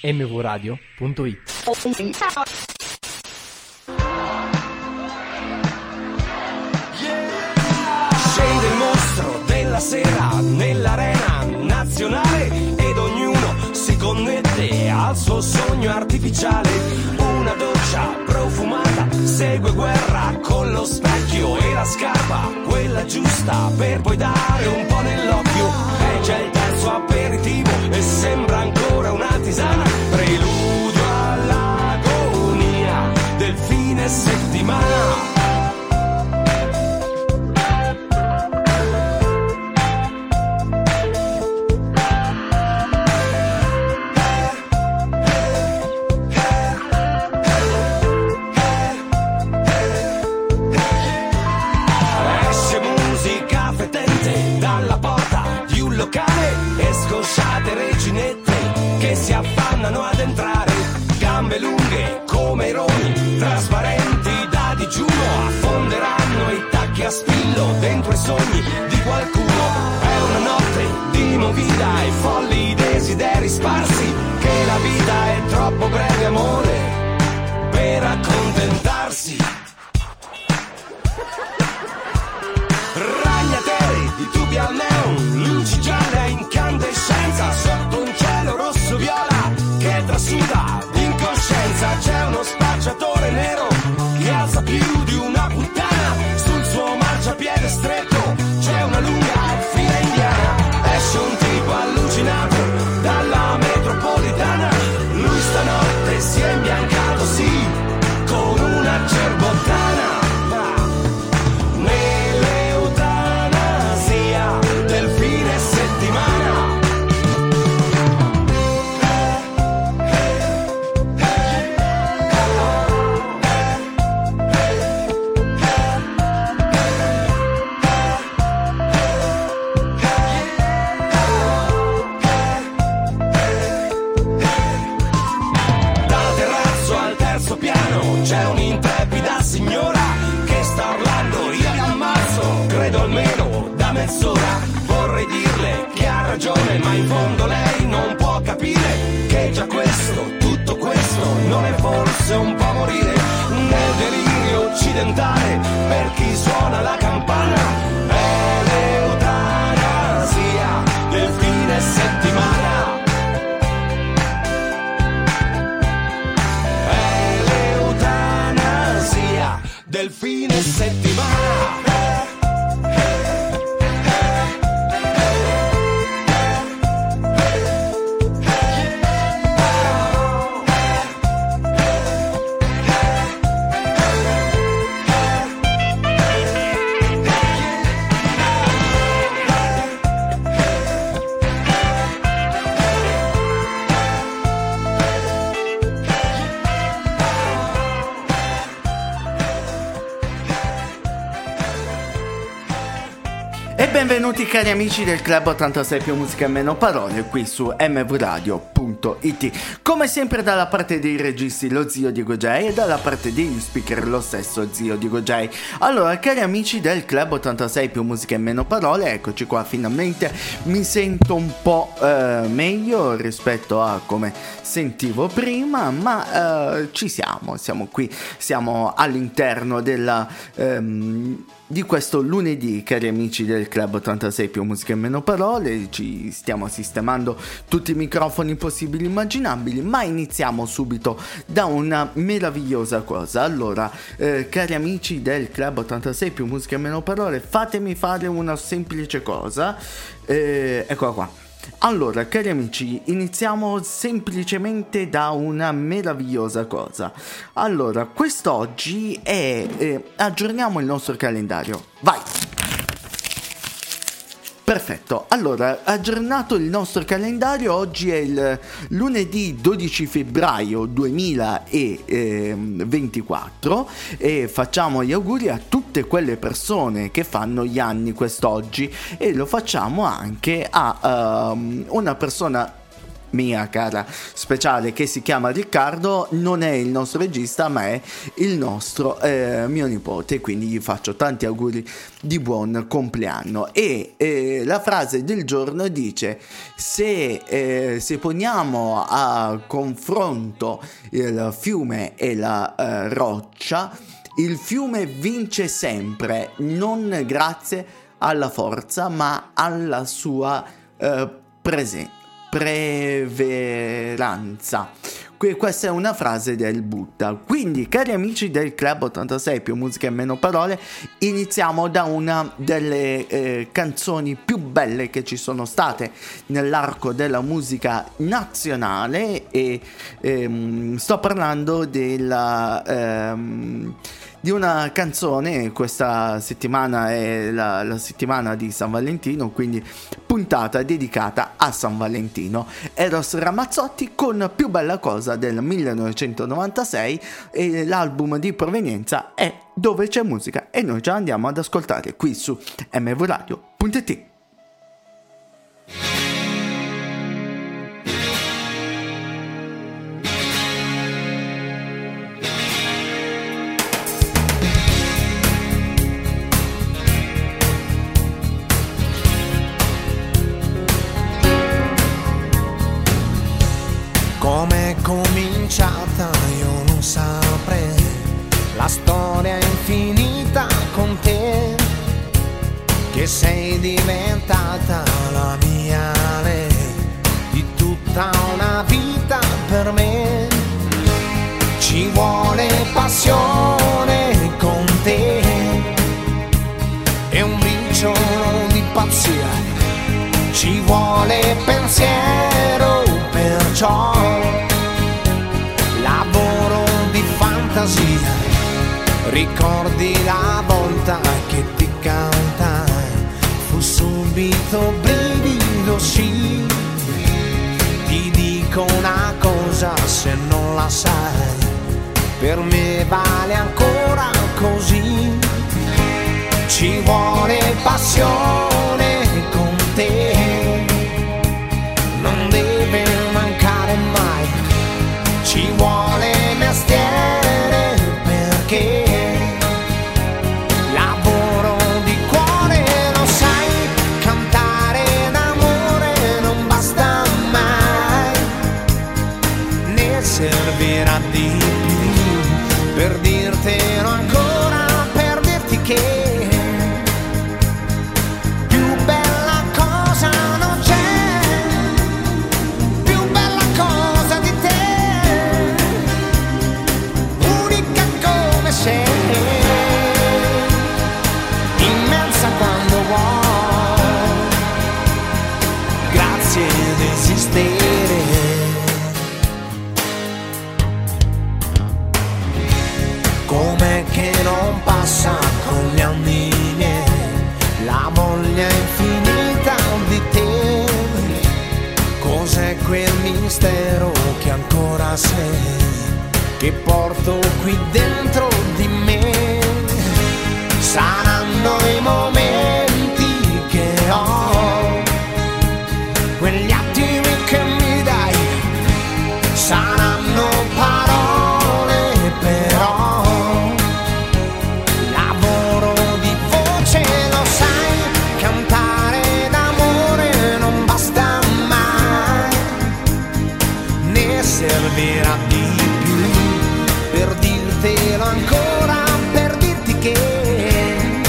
mvradio.it. Scende il mostro della sera nell'arena nazionale ed ognuno si connette al suo sogno artificiale. Una doccia profumata segue guerra con lo specchio e la scarpa, quella giusta per poi dare un po' nell'occhio. E c'è il terzo aperitivo e sembra ancora una tisana, preludio all'agonia del fine settimana. E scosciate reginette che si affannano ad entrare, gambe lunghe come i roni, trasparenti da digiuno, affonderanno i tacchi a spillo dentro i sogni di qualcuno. È una notte di movida e folli desideri sparsi, che la vita è troppo breve, amore, per accontentarsi. Ragnateli di tubi al neon, luci gialle a incandescenza, sotto un cielo rosso viola che trasuda d'incoscienza. C'è uno spacciatore nero che alza più di una puttana sul suo marciapiede stretto, c'è una lunga fila indiana. Esce un tipo allucinato dalla metropolitana, lui stanotte si è imbiancato, sì, con una cerbottana. C'è un'intrepida signora che sta urlando, io vi ammazzo, credo almeno da mezz'ora. Vorrei dirle che ha ragione, ma in fondo lei non può capire che già questo, tutto questo, non è forse un po' morire nel delirio occidentale per chi suona la campana. È l'eutanasia del fine settimana. Del fine settimana. Benvenuti cari amici del Club 86 più musica e meno parole qui su mvradio.it. Come sempre dalla parte dei registi lo zio Diego J e dalla parte degli speaker lo stesso zio Diego J. Allora cari amici del Club 86 più musica e meno parole, eccoci qua finalmente. Mi sento un po' meglio rispetto a come sentivo prima, ma ci siamo qui, siamo all'interno della di questo lunedì, cari amici del Club 86 più musica e meno parole. Ci stiamo sistemando tutti i microfoni possibili e immaginabili, ma iniziamo subito da una meravigliosa cosa. Allora, cari amici del Club 86 più musica e meno parole, fatemi fare una semplice cosa. Eccola qua. Allora, cari amici, iniziamo semplicemente da una meravigliosa cosa. Allora, quest'oggi è aggiorniamo il nostro calendario. Vai! Perfetto, allora, aggiornato il nostro calendario, oggi è il lunedì 12 febbraio 2024 e facciamo gli auguri a tutte quelle persone che fanno gli anni quest'oggi, e lo facciamo anche a una persona mia cara speciale, che si chiama Riccardo, non è il nostro regista ma è il nostro mio nipote, quindi gli faccio tanti auguri di buon compleanno. E la frase del giorno dice: se poniamo a confronto il fiume e la roccia, il fiume vince sempre, non grazie alla forza ma alla sua preveranza. Questa è una frase del Buddha. Quindi, cari amici del Club 86 più musica e meno parole, iniziamo da una delle canzoni più belle che ci sono state nell'arco della musica nazionale, e sto parlando di una canzone. Questa settimana è la settimana di San Valentino, quindi puntata dedicata a San Valentino. Eros Ramazzotti con Più bella cosa del 1996, e l'album di provenienza è Dove c'è musica, e noi già andiamo ad ascoltare qui su mvradio.it. Com'è cominciata io non saprei, la storia è infinita con te, che sei diventata la mia lei, di tutta una vita per me. Ci vuole passione con te e un briciolo di pazzia, ci vuole pensiero, perciò lavoro di fantasia. Ricordi la volta che ti cantai, fu subito brivido, sì. Ti dico una cosa, se non la sai, per me vale ancora così. Ci vuole passione con te, non deve mancare mai. Ci vuole mestiere, perché lavoro di cuore, lo sai, cantare d'amore non basta mai, ne servirà di più per dirtelo ancora, per dirti che immensa quando vuoi, grazie ad esistere. Com'è che non passa con gli anni miei la voglia infinita di te? Cos'è quel mistero che ancora sei, che porto qui dentro di me? Saranno i momenti che ho, quegli attimi che mi dai, saranno parole però, lavoro di voce, lo sai, cantare d'amore non basta mai, ne servirà di più per dirtelo ancora, per dirti che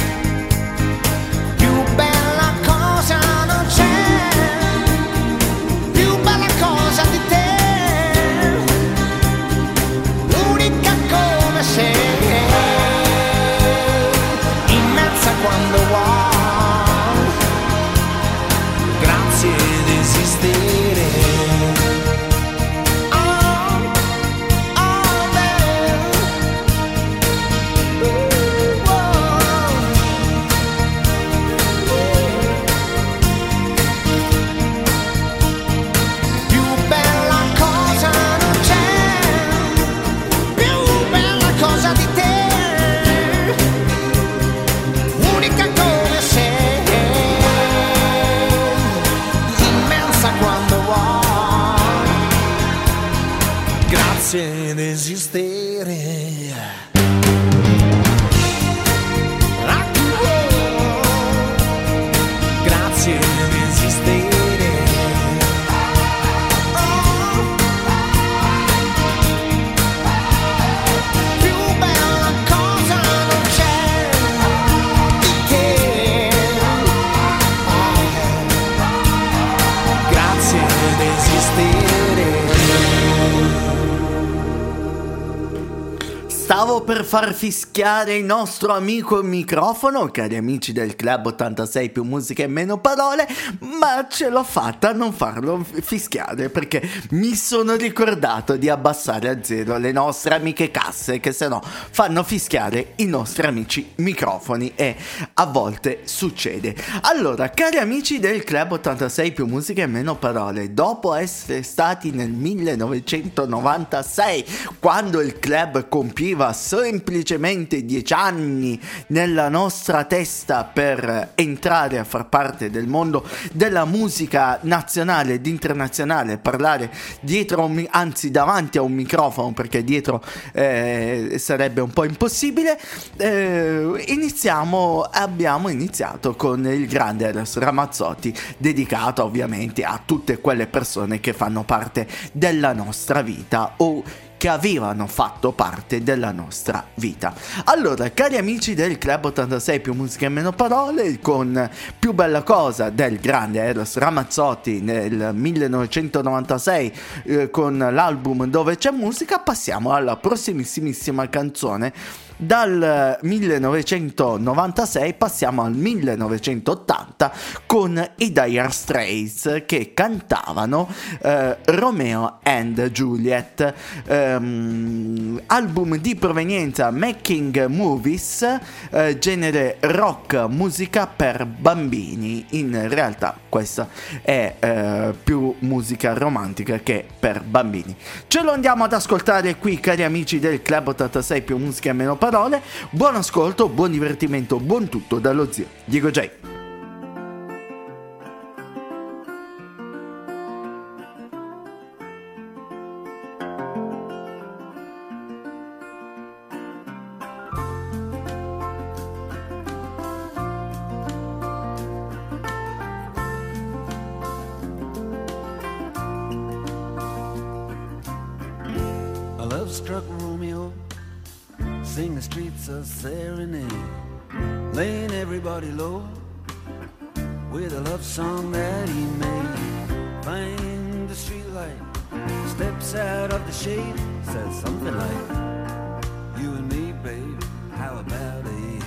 Grazie di esistere. Grazie di esistere. Più bella cosa non c'è di te. Grazie di esistere. Stavo per far fischiare il nostro amico il microfono, cari amici del Club 86 più musica e meno parole, ma ce l'ho fatta a non farlo fischiare perché mi sono ricordato di abbassare a zero le nostre amiche casse che sennò fanno fischiare i nostri amici microfoni e a volte succede. Allora, cari amici del Club 86 più musica e meno parole, dopo essere stati nel 1996 quando il club compiva semplicemente 10 anni nella nostra testa per entrare a far parte del mondo della musica nazionale ed internazionale, parlare dietro anzi davanti a un microfono perché dietro sarebbe un po' impossibile. Abbiamo iniziato con il grande Eros Ramazzotti, dedicato ovviamente a tutte quelle persone che fanno parte della nostra vita o che avevano fatto parte della nostra vita. Allora, cari amici del Club 86 più musica e meno parole, con Più bella cosa del grande Eros Ramazzotti nel 1996 con l'album Dove c'è musica, passiamo alla prossimissimissima canzone. Dal 1996 passiamo al 1980 con i Dire Straits che cantavano Romeo and Juliet, album di provenienza Making Movies, genere rock, musica per bambini. In realtà questa è più musica romantica che per bambini. Ce lo andiamo ad ascoltare qui, cari amici del Club 86 più musica e meno parole. Buon ascolto, buon divertimento, buon tutto dallo zio Diego J. A love-struck Romeo sing the streets a serenade, laying everybody low with a love song that he made. Find the streetlight, steps out of the shade, says something like, you and me, babe, how about it?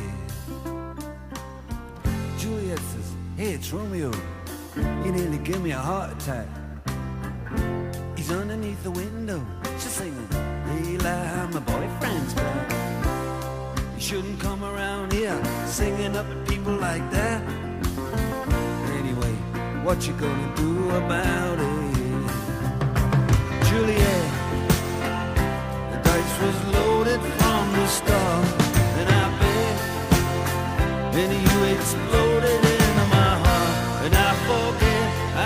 Juliet says, hey, it's Romeo, you nearly give me a heart attack. He's underneath the window, she's singing, Leila, my boyfriend's back. You shouldn't come around here singing up at people like that. Anyway, what you gonna do about it? Juliet, the dice was loaded from the start, and I bet, and you exploded into my heart, and I forget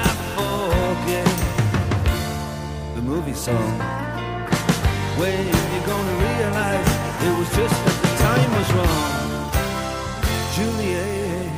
the movie song. When you gonna realize it was just that the time was wrong, Juliet?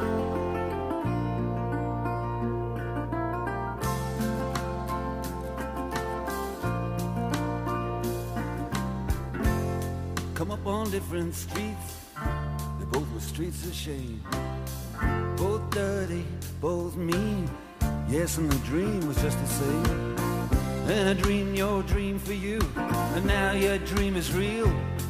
Come up on different streets, they both were streets of shame, both dirty, both mean. Yes, and the dream was just the same. And I dreamed your dream for you, and now your dream is real.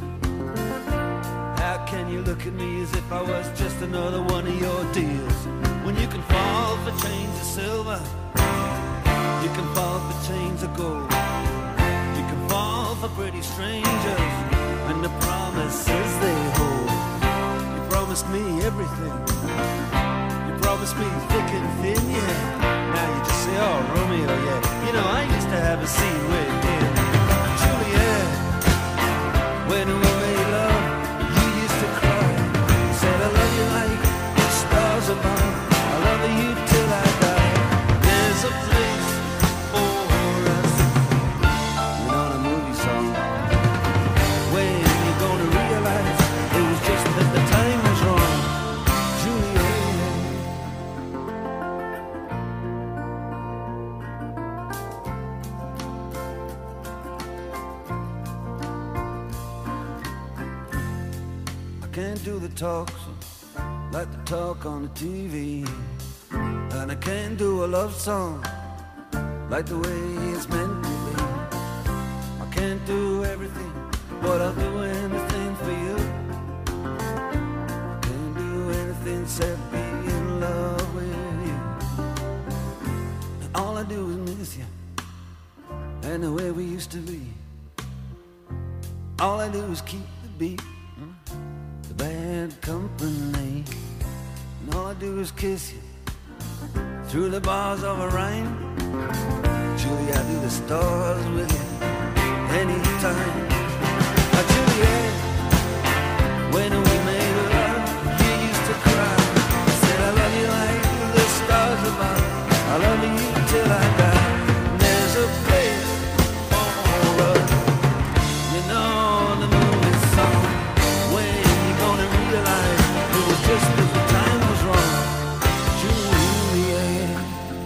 How can you look at me as if I was just another one of your deals? When you can fall for chains of silver, you can fall for chains of gold, you can fall for pretty strangers, and the promises they hold. You promised me everything, you promised me thick and thin, yeah. Now you just say, oh, Romeo, yeah. You know, I used to have a scene with him. Juliet, when we made love, you used to cry. You said, I love you like the stars above. I love you till I die. There's a place for us. We're not a movie song. can't do the talks like the talk on the TV, and I can't do a love song like the way it's meant to be. I can't do everything, but I'll do anything for you. I can't do anything except be in love with you. And all I do is miss you and the way we used to be. All I do is keep the beat, the bad company. And all I do is kiss you through the bars of a rhyme. Julie, I do the stars with you anytime. Juliet, when we made love, you used to cry. I said I love you like the stars above. I love you till I die. And there's a place for us, you know, the movie song. When you gonna realize it was just that the time was wrong, Juliet.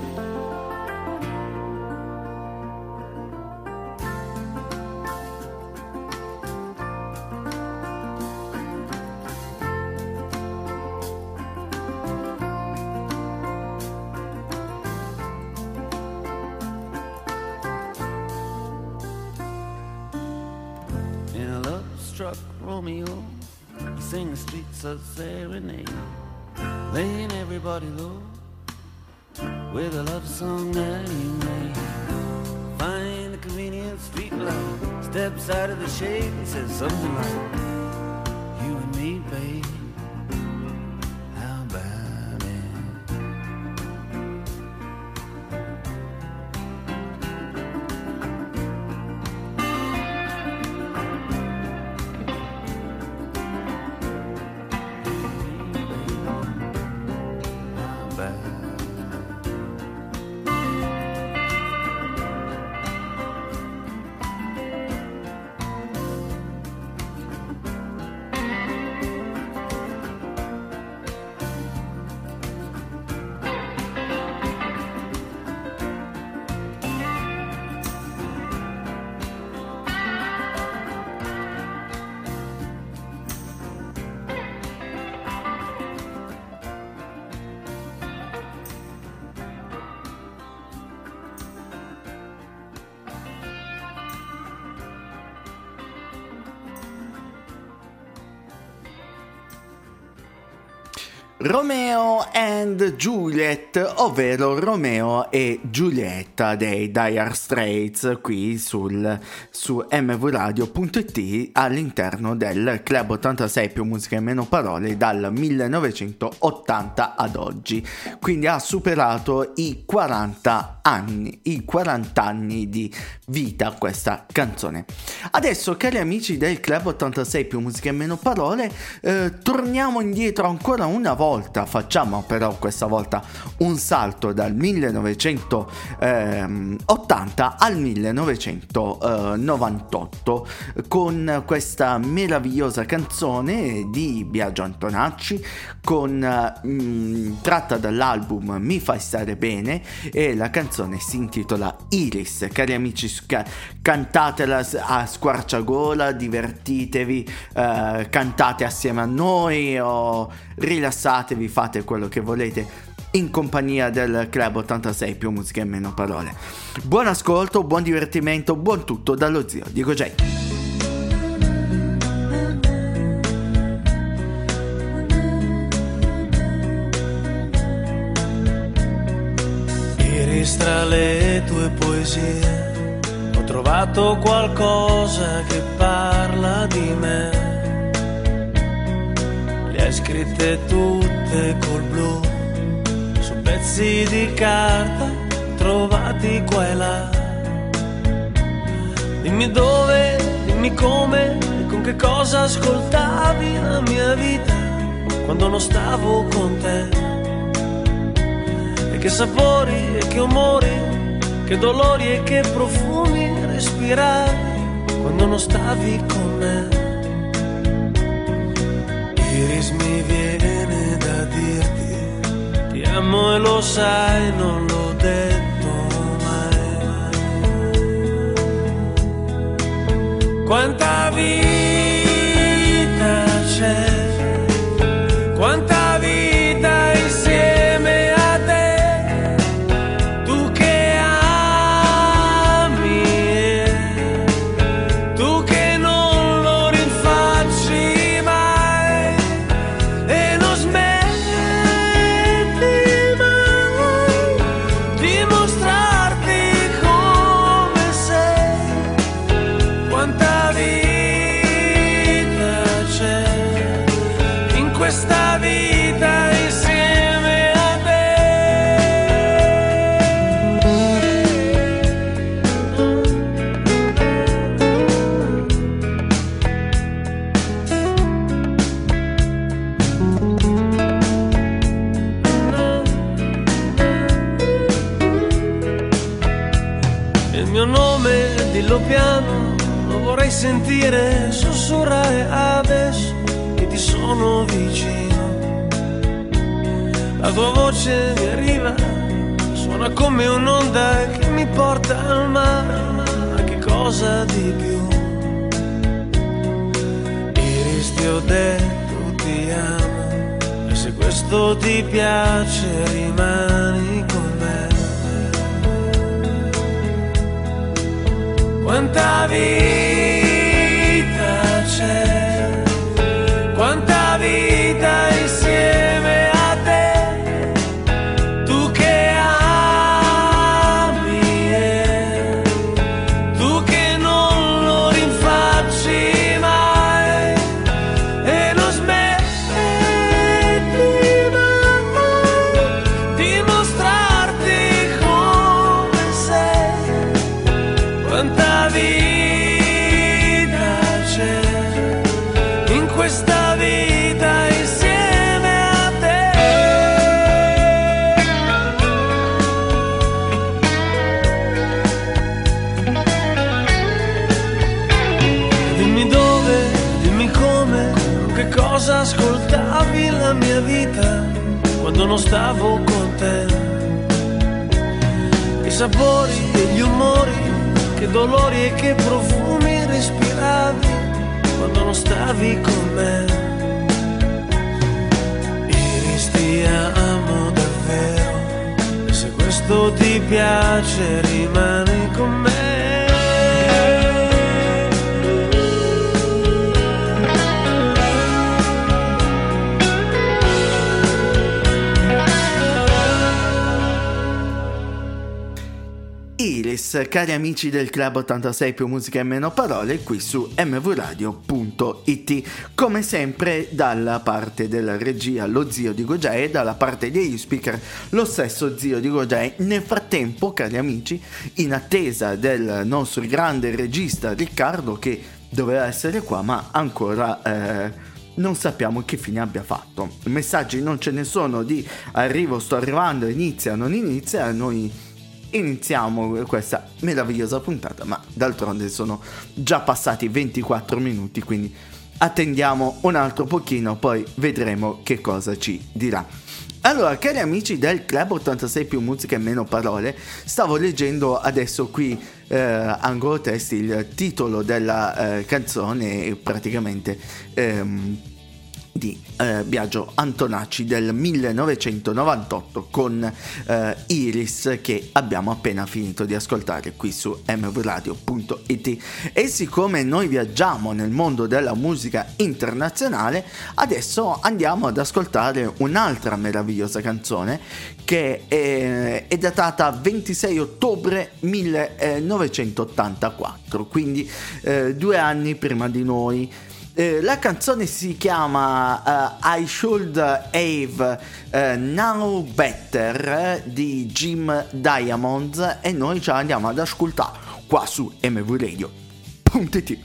Struck Romeo, he sang the streets of serenade, laying everybody low with a love song that he made. Find a convenient street light, steps out of the shade and says something like, you and me, babe, how about it? Romeo and Juliet, ovvero Romeo e Giulietta dei Dire Straits, qui su mvradio.it all'interno del Club 86 più musica e meno parole dal 1980 ad oggi. Quindi ha superato i 40 anni di vita questa canzone. Adesso, cari amici del Club 86 più musica e meno parole, torniamo indietro ancora una volta. Facciamo però questa volta un salto dal 1980 al 1998 con questa meravigliosa canzone di Biagio Antonacci tratta dall'album Mi fai stare bene, e la canzone si intitola Iris. Cari amici, cantatela a squarciagola, divertitevi, cantate assieme a noi o rilassatevi, fate quello che volete in compagnia del Club 86 più musica e meno parole. Buon ascolto, buon divertimento, buon tutto dallo zio Diego J. Iris, tra le tue poesie ho trovato qualcosa che parla di me. Le hai scritte tutte col blu su pezzi di carta trovati qua e là. Dimmi dove, dimmi come e con che cosa ascoltavi la mia vita quando non stavo con te. E che sapori e che umori, che dolori e che profumi respiravi quando non stavi con me. Iris, mi viene da dirti ti amo e lo sai, non l'ho detto mai. Quanta vita c'è il mio nome, dillo piano, lo vorrei sentire sussurrare adesso che ti sono vicino. La tua voce mi arriva, suona come un'onda che mi porta al mare, ma che cosa di più? Iris, ti ho detto ti amo, e se questo ti piace rimani con me. Quanta vita c'è, quanta vita insieme a te, tu che ami e tu che non lo rinfacci mai e non smetti mai di mostrarti come sei. Quanta vita c'è in questa vita insieme a te. Dimmi dove, dimmi come, che cosa ascoltavi la mia vita quando non stavo con te. I sapori e gli umori, che dolori e che profumi respiravi quando non stavi con me. Iris, ti amo davvero, e se questo ti piace rimani con me. Iris, cari amici del Club 86 più musica e meno parole, qui su mvradio.it. Come sempre dalla parte della regia lo zio di Gogei e dalla parte degli speaker lo stesso zio di Gogei. Nel frattempo, cari amici, in attesa del nostro grande regista Riccardo, che doveva essere qua ma ancora non sappiamo che fine abbia fatto. Messaggi non ce ne sono di arrivo, sto arrivando, inizia, non inizia. Noi iniziamo questa meravigliosa puntata, ma d'altronde sono già passati 24 minuti, quindi attendiamo un altro pochino, poi vedremo che cosa ci dirà. Allora, cari amici del Club 86 più musica e meno parole, stavo leggendo adesso qui angolo testi il titolo della canzone, praticamente di Biagio Antonacci del 1998 con Iris, che abbiamo appena finito di ascoltare qui su mvradio.it. E siccome noi viaggiamo nel mondo della musica internazionale, adesso andiamo ad ascoltare un'altra meravigliosa canzone che è datata 26 ottobre 1984, quindi 2 anni prima di noi. La canzone si chiama I Should Have Now Better di Jim Diamonds, e noi ce la andiamo ad ascoltare qua su mvradio.it.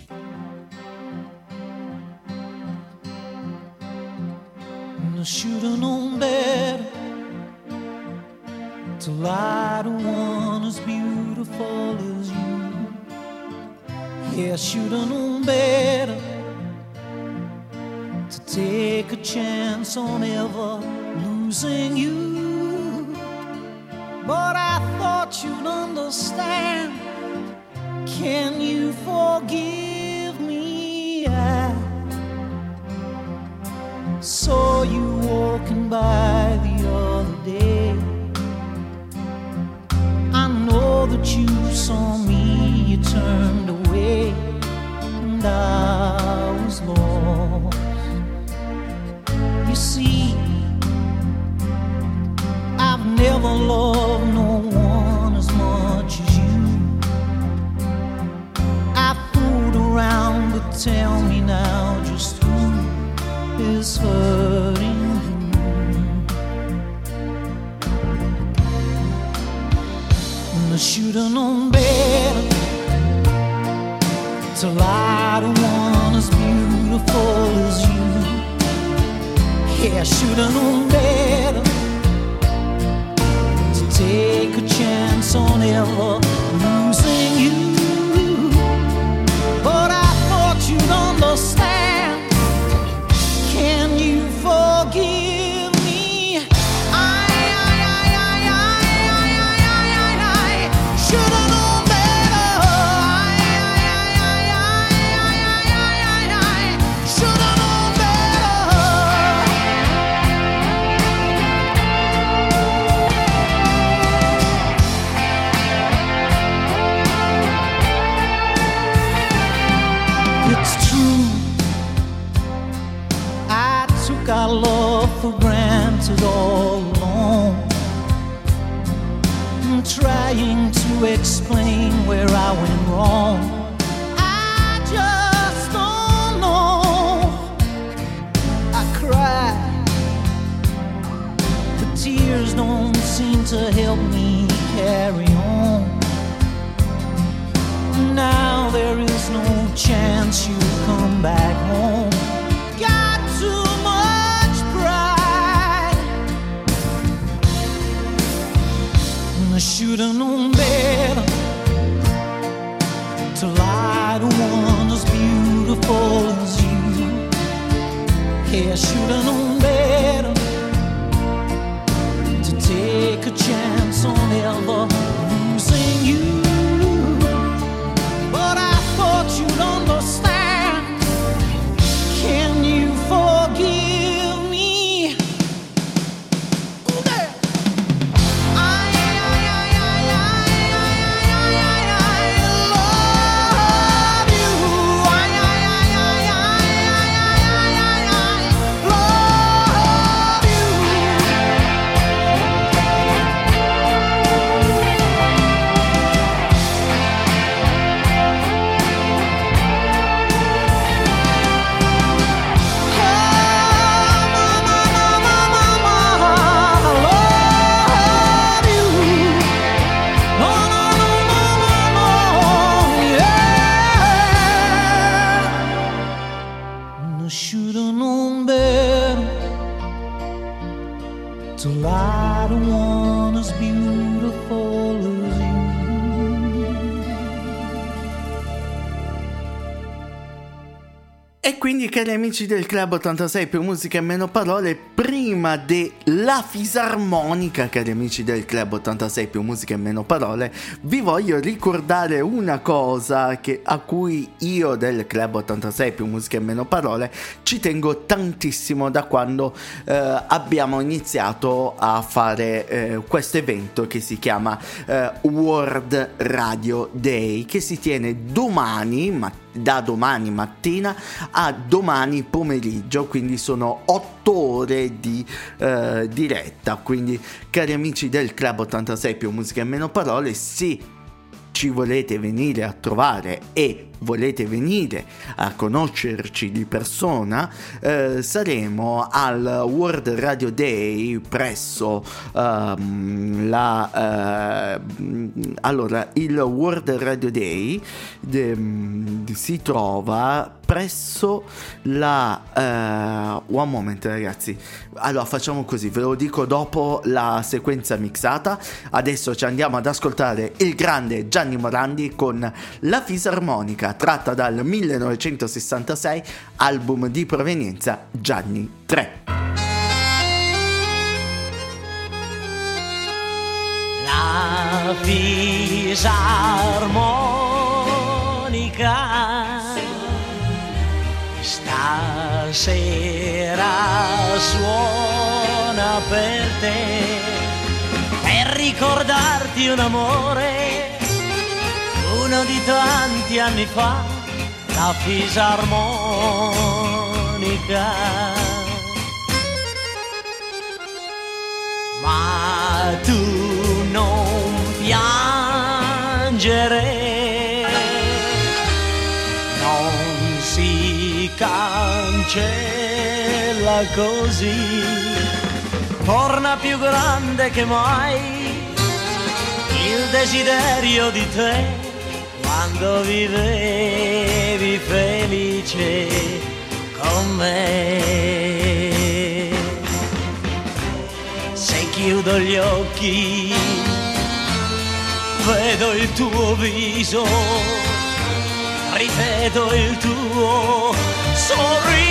I should have known better to lie to one as beautiful as you. Yeah, I should have known better to take a chance on ever losing you. But I thought you'd understand. Can you forgive me? I saw you walking by the other day. I know that you saw me, you turned away, and I was lost. You see, I've never loved no one as much as you. I fooled around, but tell me now just who is hurting you. And I should have known better to lie to one as beautiful as you. Yeah, I should have known better to take a chance on ever losing you. for granted all along, trying to explain where I went wrong. I just don't know. I cry, but tears don't seem to help me carry on. Now there is no chance you come back home. Got too much pride. I should've known better to lie to one as beautiful as you. Yeah, I should've known better to take a chance on ever losing you. But I thought you'd understand. Can you forgive me? Should've known better to lie to one as beautiful as you. E quindi, cari amici del Club 86 più musica e meno parole, prima della fisarmonica, cari amici del Club 86 più musica e meno parole, vi voglio ricordare una cosa a cui io del Club 86 più musica e meno parole ci tengo tantissimo da quando abbiamo iniziato a fare questo evento che si chiama World Radio Day, che si tiene da domani mattina a domani pomeriggio, quindi sono 8 ore di diretta. Quindi, cari amici del Club 86 più musica e meno parole, sì, ci volete venire a trovare e volete venire a conoscerci di persona, saremo al World Radio Day presso allora il World Radio Day si trova presso la one moment ragazzi, allora facciamo così, ve lo dico dopo la sequenza mixata. Adesso ci andiamo ad ascoltare il grande Gianni Morandi con La Fisarmonica, tratta dal 1966, album di provenienza Gianni 3. La fisarmonica stasera suona per te, per ricordarti un amore, uno di tanti anni fa, la fisarmonica. Ma tu non piangere, non si cancella così, torna più grande che mai il desiderio di te, quando vivevi felice con me. Se chiudo gli occhi vedo il tuo viso, rivedo il tuo sorriso,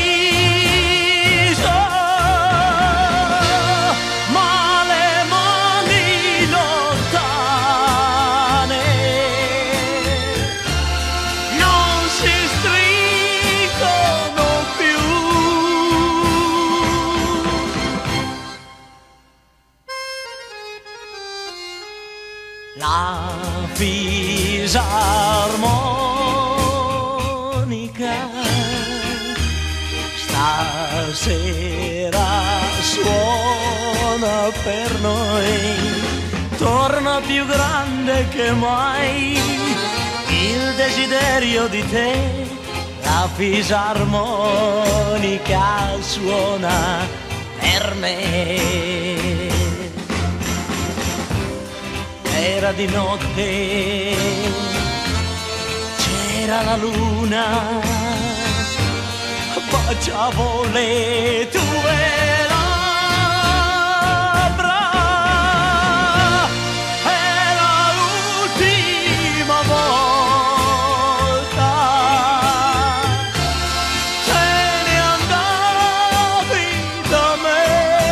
ma le mani lontane non si stringono più. La fisarmonica stasera suona per noi. Torna più grande che mai il desiderio di te, la fisarmonica suona per me. Era di notte, c'era la luna, baciavo le tue labbra, era l'ultima volta, te ne andavi da me.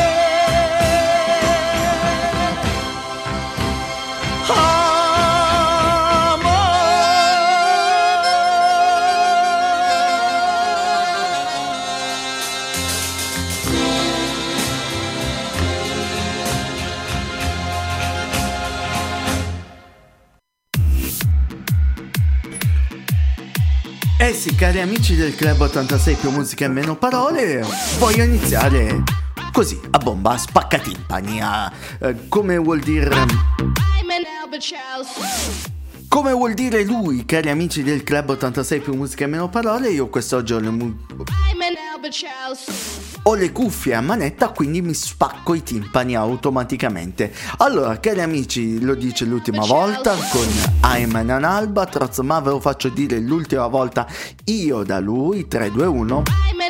Eh sì, cari amici del Club 86 più musica e meno parole, voglio iniziare così, a bomba, a spaccatimpani, come vuol dire... Come vuol dire lui, cari amici del Club 86 più musica e meno parole, io quest'oggi ho le cuffie a manetta, quindi mi spacco i timpani automaticamente. Allora, cari amici, lo dice l'ultima volta con I'm an Albatross, ma ve lo faccio dire l'ultima volta io da lui, 3, 2, 1.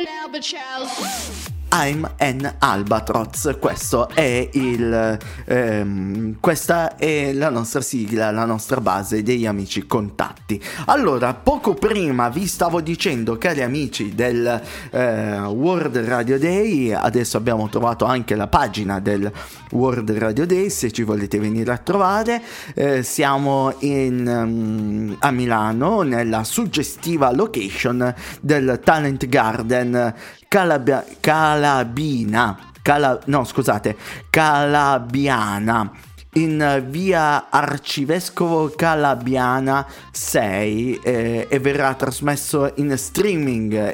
I'm an Albatross, questo è questa è la nostra sigla, la nostra base degli amici contatti. Allora, poco prima vi stavo dicendo, cari amici del World Radio Day, adesso abbiamo trovato anche la pagina del World Radio Day, se ci volete venire a trovare, siamo a Milano, nella suggestiva location del Talent Garden Calabiana, in via Arcivescovo Calabiana 6, e verrà trasmesso in streaming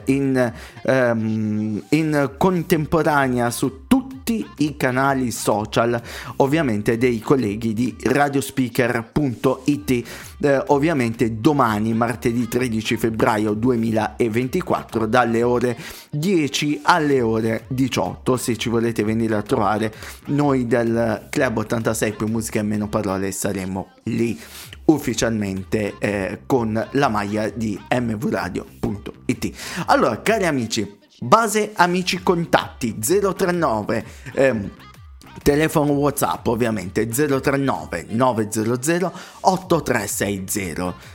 in contemporanea su tutti i canali social, ovviamente dei colleghi di radiospeaker.it, ovviamente domani, martedì 13 febbraio 2024, dalle ore 10 alle ore 18. Se ci volete venire a trovare, noi del Club 86 più musica e meno parole saremo lì ufficialmente con la maglia di mvradio.it. Allora, cari amici, base amici contatti 039, telefono WhatsApp ovviamente 039 900 8360,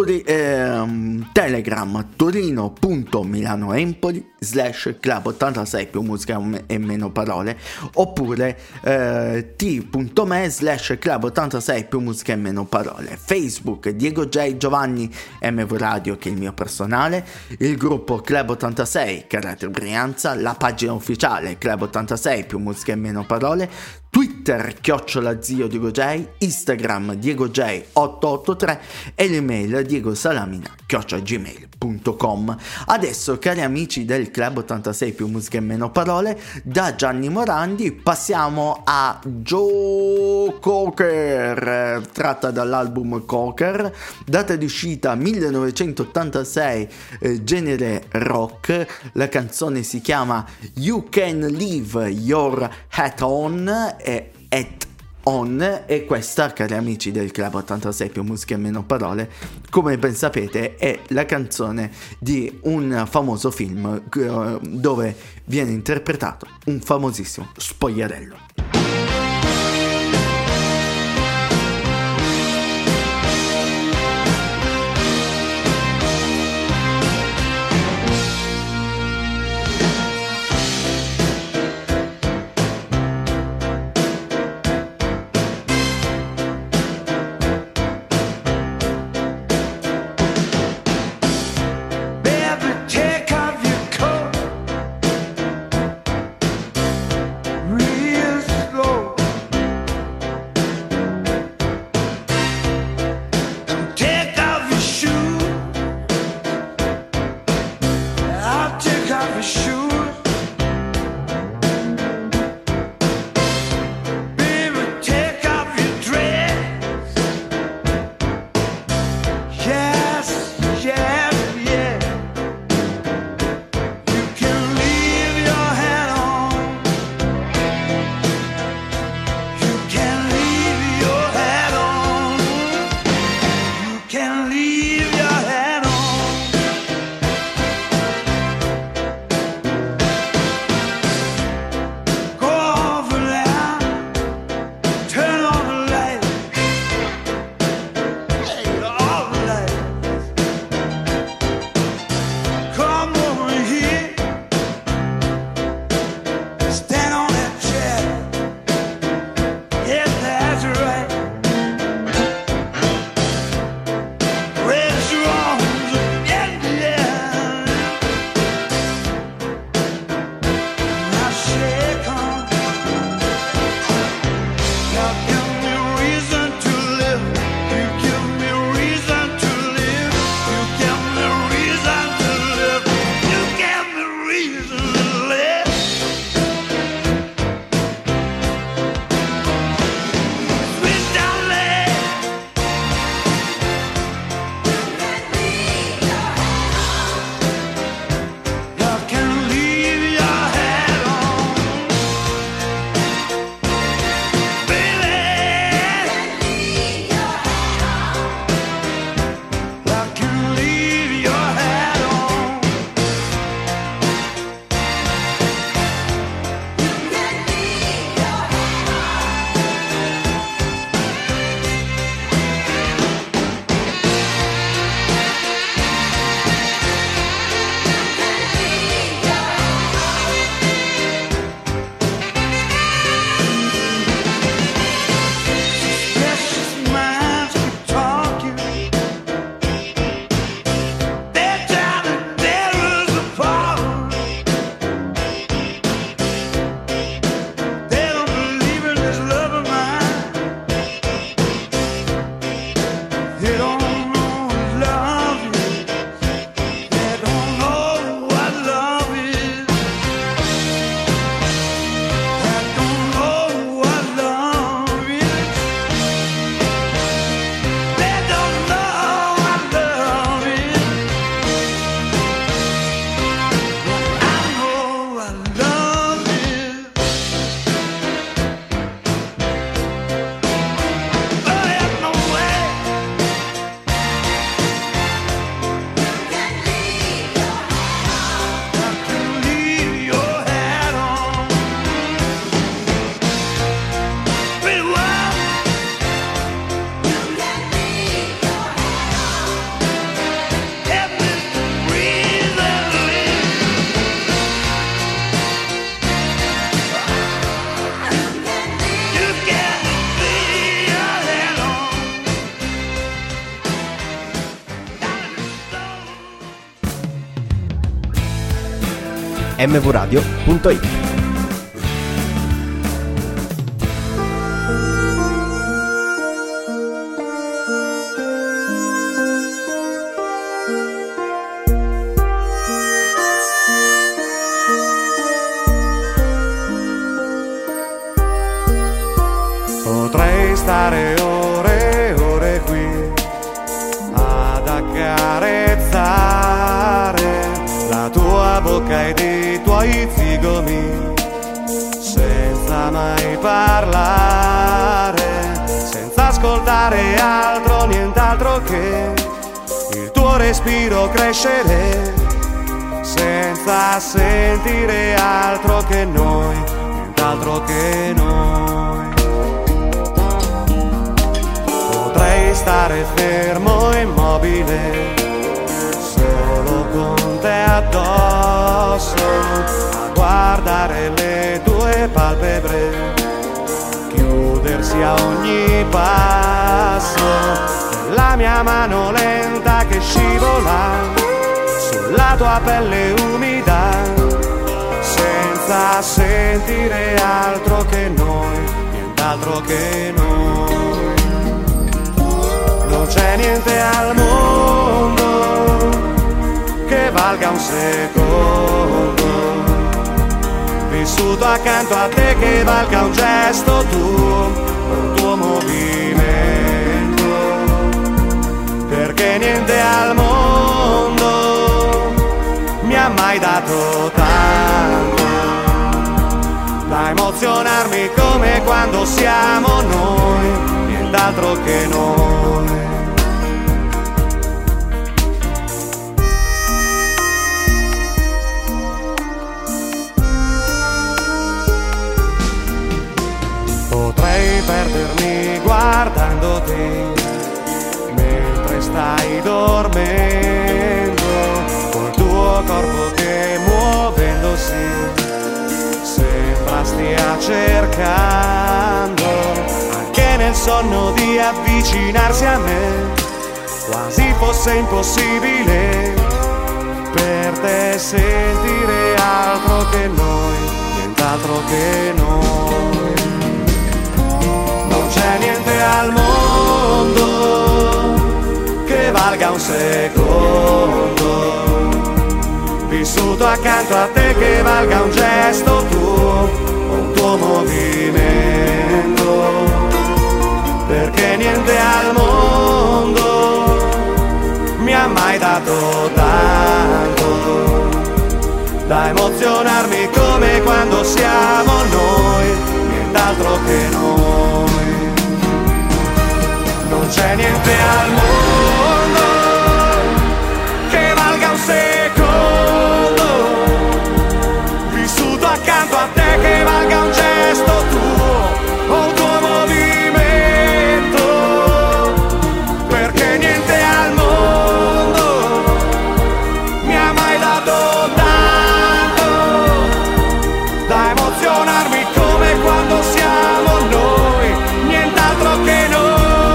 Telegram torino.milanoempoli /club 86 più musica e meno parole, oppure t.me /club 86 più musica e meno parole, Facebook Diego J Giovanni MV Radio, che è il mio personale, il gruppo Club 86 Carattere Brianza, la pagina ufficiale Club 86 più musica e meno parole, Twitter @Zio Diego J, Instagram Diego J 883 e l'email diegosalamina@gmail.com. Adesso, cari amici del Club 86 più musica e meno parole, da Gianni Morandi passiamo a Joe Cocker, tratta dall'album Cocker, data di uscita 1986, genere rock. La canzone si chiama You Can Leave Your Hat On, e questa, cari amici del Club 86 più musica e meno parole, come ben sapete è la canzone di un famoso film dove viene interpretato un famosissimo spogliarello. Real mvradio.it. Potrei stare ore e ore qui ad accarezzare la tua bocca ed i tuoi zigomi, senza mai parlare, senza ascoltare altro, nient'altro che il tuo respiro crescere, senza sentire altro che noi, nient'altro che noi. Potrei stare fermo, immobile, solo con te addosso, a guardare le tue palpebre chiudersi a ogni passo, la mia mano lenta che scivola sulla tua pelle umida, senza sentire altro che noi, nient'altro che noi. Non c'è niente al mondo che valga un secondo vissuto accanto a te, che valga un gesto tuo, un tuo movimento, perché niente al mondo mi ha mai dato tanto da emozionarmi come quando siamo noi, nient'altro che noi. Potrei perdermi guardandoti mentre stai dormendo, col tuo corpo che muovendosi sembra stia cercando anche nel sonno di avvicinarsi a me, quasi fosse impossibile per te sentire altro che noi, nient'altro che noi. Non c'è niente al mondo che valga un secondo vissuto accanto a te, che valga un gesto tuo, un tuo movimento, perché niente al mondo mi ha mai dato tanto da emozionarmi come quando siamo noi, nient'altro che noi. Non c'è niente al mondo che valga un secondo vissuto accanto a te, che valga un gesto tuo o un tuo movimento, perché niente al mondo mi ha mai dato tanto da emozionarmi come quando siamo noi, nient'altro che noi.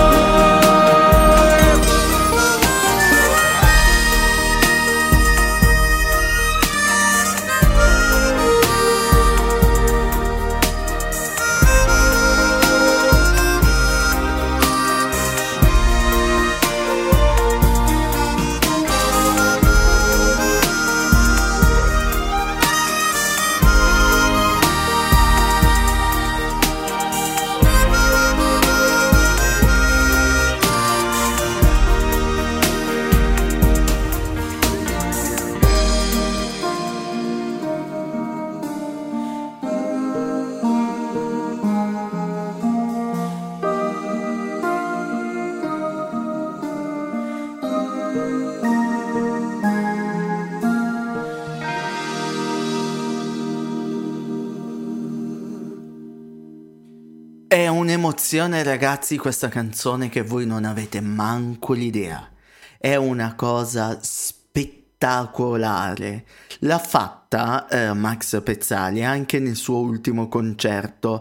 È un'emozione, ragazzi, questa canzone, che voi non avete manco l'idea. È una cosa spettacolare. L'ha fatta Max Pezzali anche nel suo ultimo concerto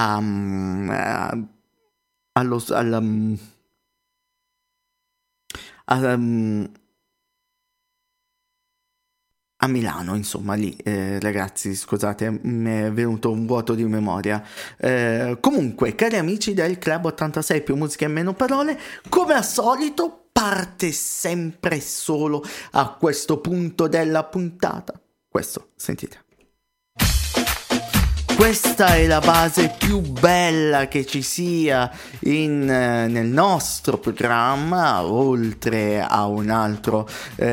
allo, a Milano, insomma, lì, ragazzi, scusate, mi è venuto un vuoto di memoria. Comunque, cari amici del Club 86 più musica e meno parole, come al solito parte sempre solo a questo punto della puntata. Questo, sentite. Questa è la base più bella che ci sia nel nostro programma, oltre a un altro,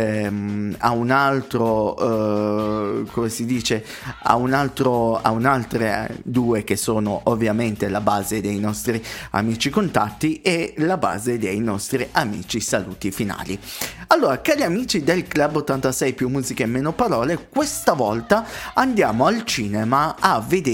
come si dice, a un'altre due che sono ovviamente la base dei nostri amici contatti e la base dei nostri amici saluti finali. Allora, cari amici del Club 86 più musica e meno parole, questa volta andiamo al cinema a vedere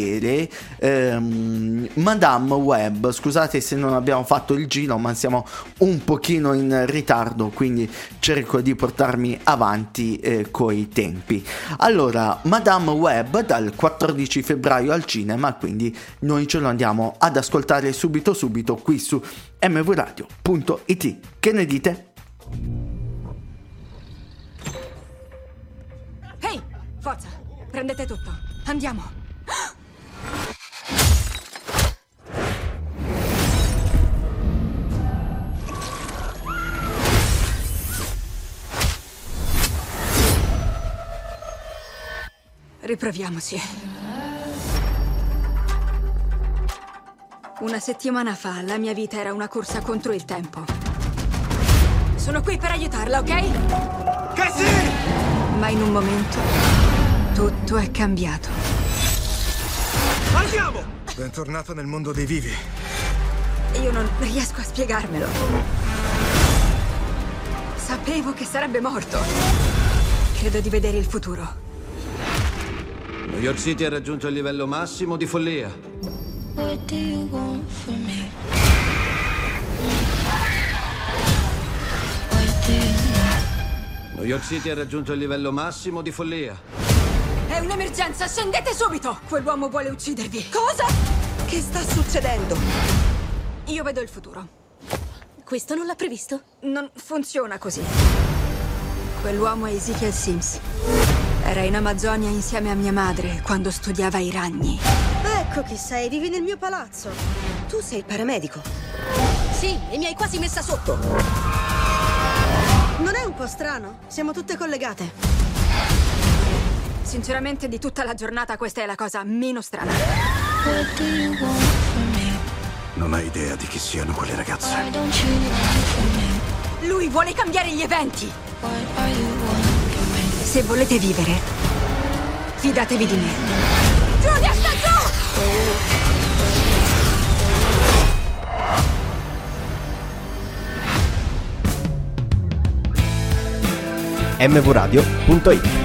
Madame Web. Scusate se non abbiamo fatto il giro, ma siamo un pochino in ritardo, quindi cerco di portarmi avanti coi tempi. Allora, Madame Web dal 14 febbraio al cinema, quindi noi ce lo andiamo ad ascoltare subito qui su mvradio.it. Che ne dite? Ehi, forza, prendete tutto, andiamo. Riproviamoci. Una settimana fa la mia vita era una corsa contro il tempo. Sono qui per aiutarla, ok? Che sì! Ma in un momento tutto è cambiato. Andiamo! Bentornato nel mondo dei vivi. Io non riesco a spiegarmelo. Sapevo che sarebbe morto. Credo di vedere il futuro. New York City ha raggiunto il livello massimo di follia. What do you want from me? What do you want? New York City ha raggiunto il livello massimo di follia. È un'emergenza, scendete subito! Quell'uomo vuole uccidervi. Cosa? Che sta succedendo? Io vedo il futuro. Questo non l'ha previsto? Non funziona così. Quell'uomo è Ezekiel Sims. Era in Amazzonia insieme a mia madre quando studiava i ragni. Ecco chi sei, vivi nel mio palazzo. Tu sei il paramedico. Sì, e mi hai quasi messa sotto. Non è un po' strano? Siamo tutte collegate. Sinceramente, di tutta la giornata questa è la cosa meno strana. What do you want from me? Non hai idea di chi siano quelle ragazze. Why don't you run from me? Lui vuole cambiare gli eventi. What are you wanting from me? Se volete vivere, fidatevi di me. Giulia, sta giù! mvradio.it.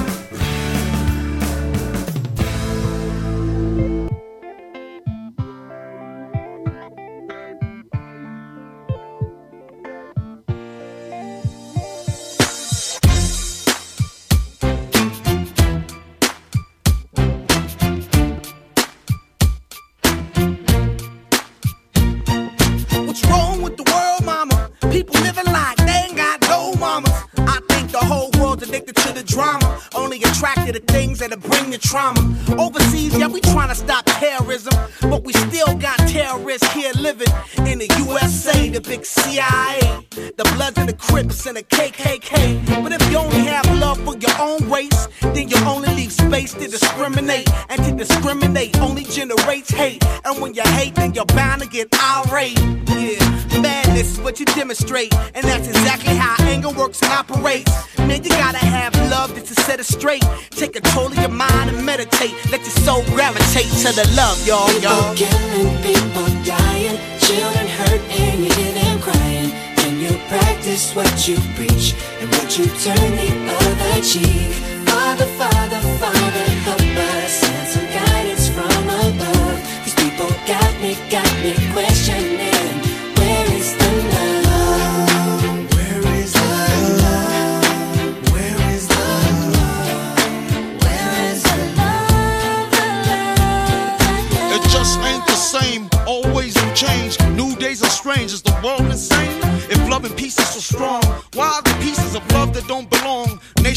Trauma. Overseas, yeah, we trying to stop terrorism, but we still got terrorists here living in the USA, the big CIA, the Bloods and the Crips and the KKK. But if you only have love for your own race, then you only leave space to discriminate, and to discriminate only generates hate. And when you hate, then you're bound to get irate. Yeah, madness is what you demonstrate, and that's exactly how anger works and operates. Man, you gotta have love just to set it straight. Take control of your mind and meditate. Let your soul gravitate to the love, y'all. People killing, people dying, children hurt and you hear them crying. Can you practice what you preach and what you turn the other cheek? Father, Father, Father, help us, send some guidance from above. These people got me questioning, where is the love? Where is the love? Where is the love? Where is the love? It just ain't the same, always new change. New days are strange, is the world insane? If love and peace is so strong, why are the pieces of love that don't belong? Nation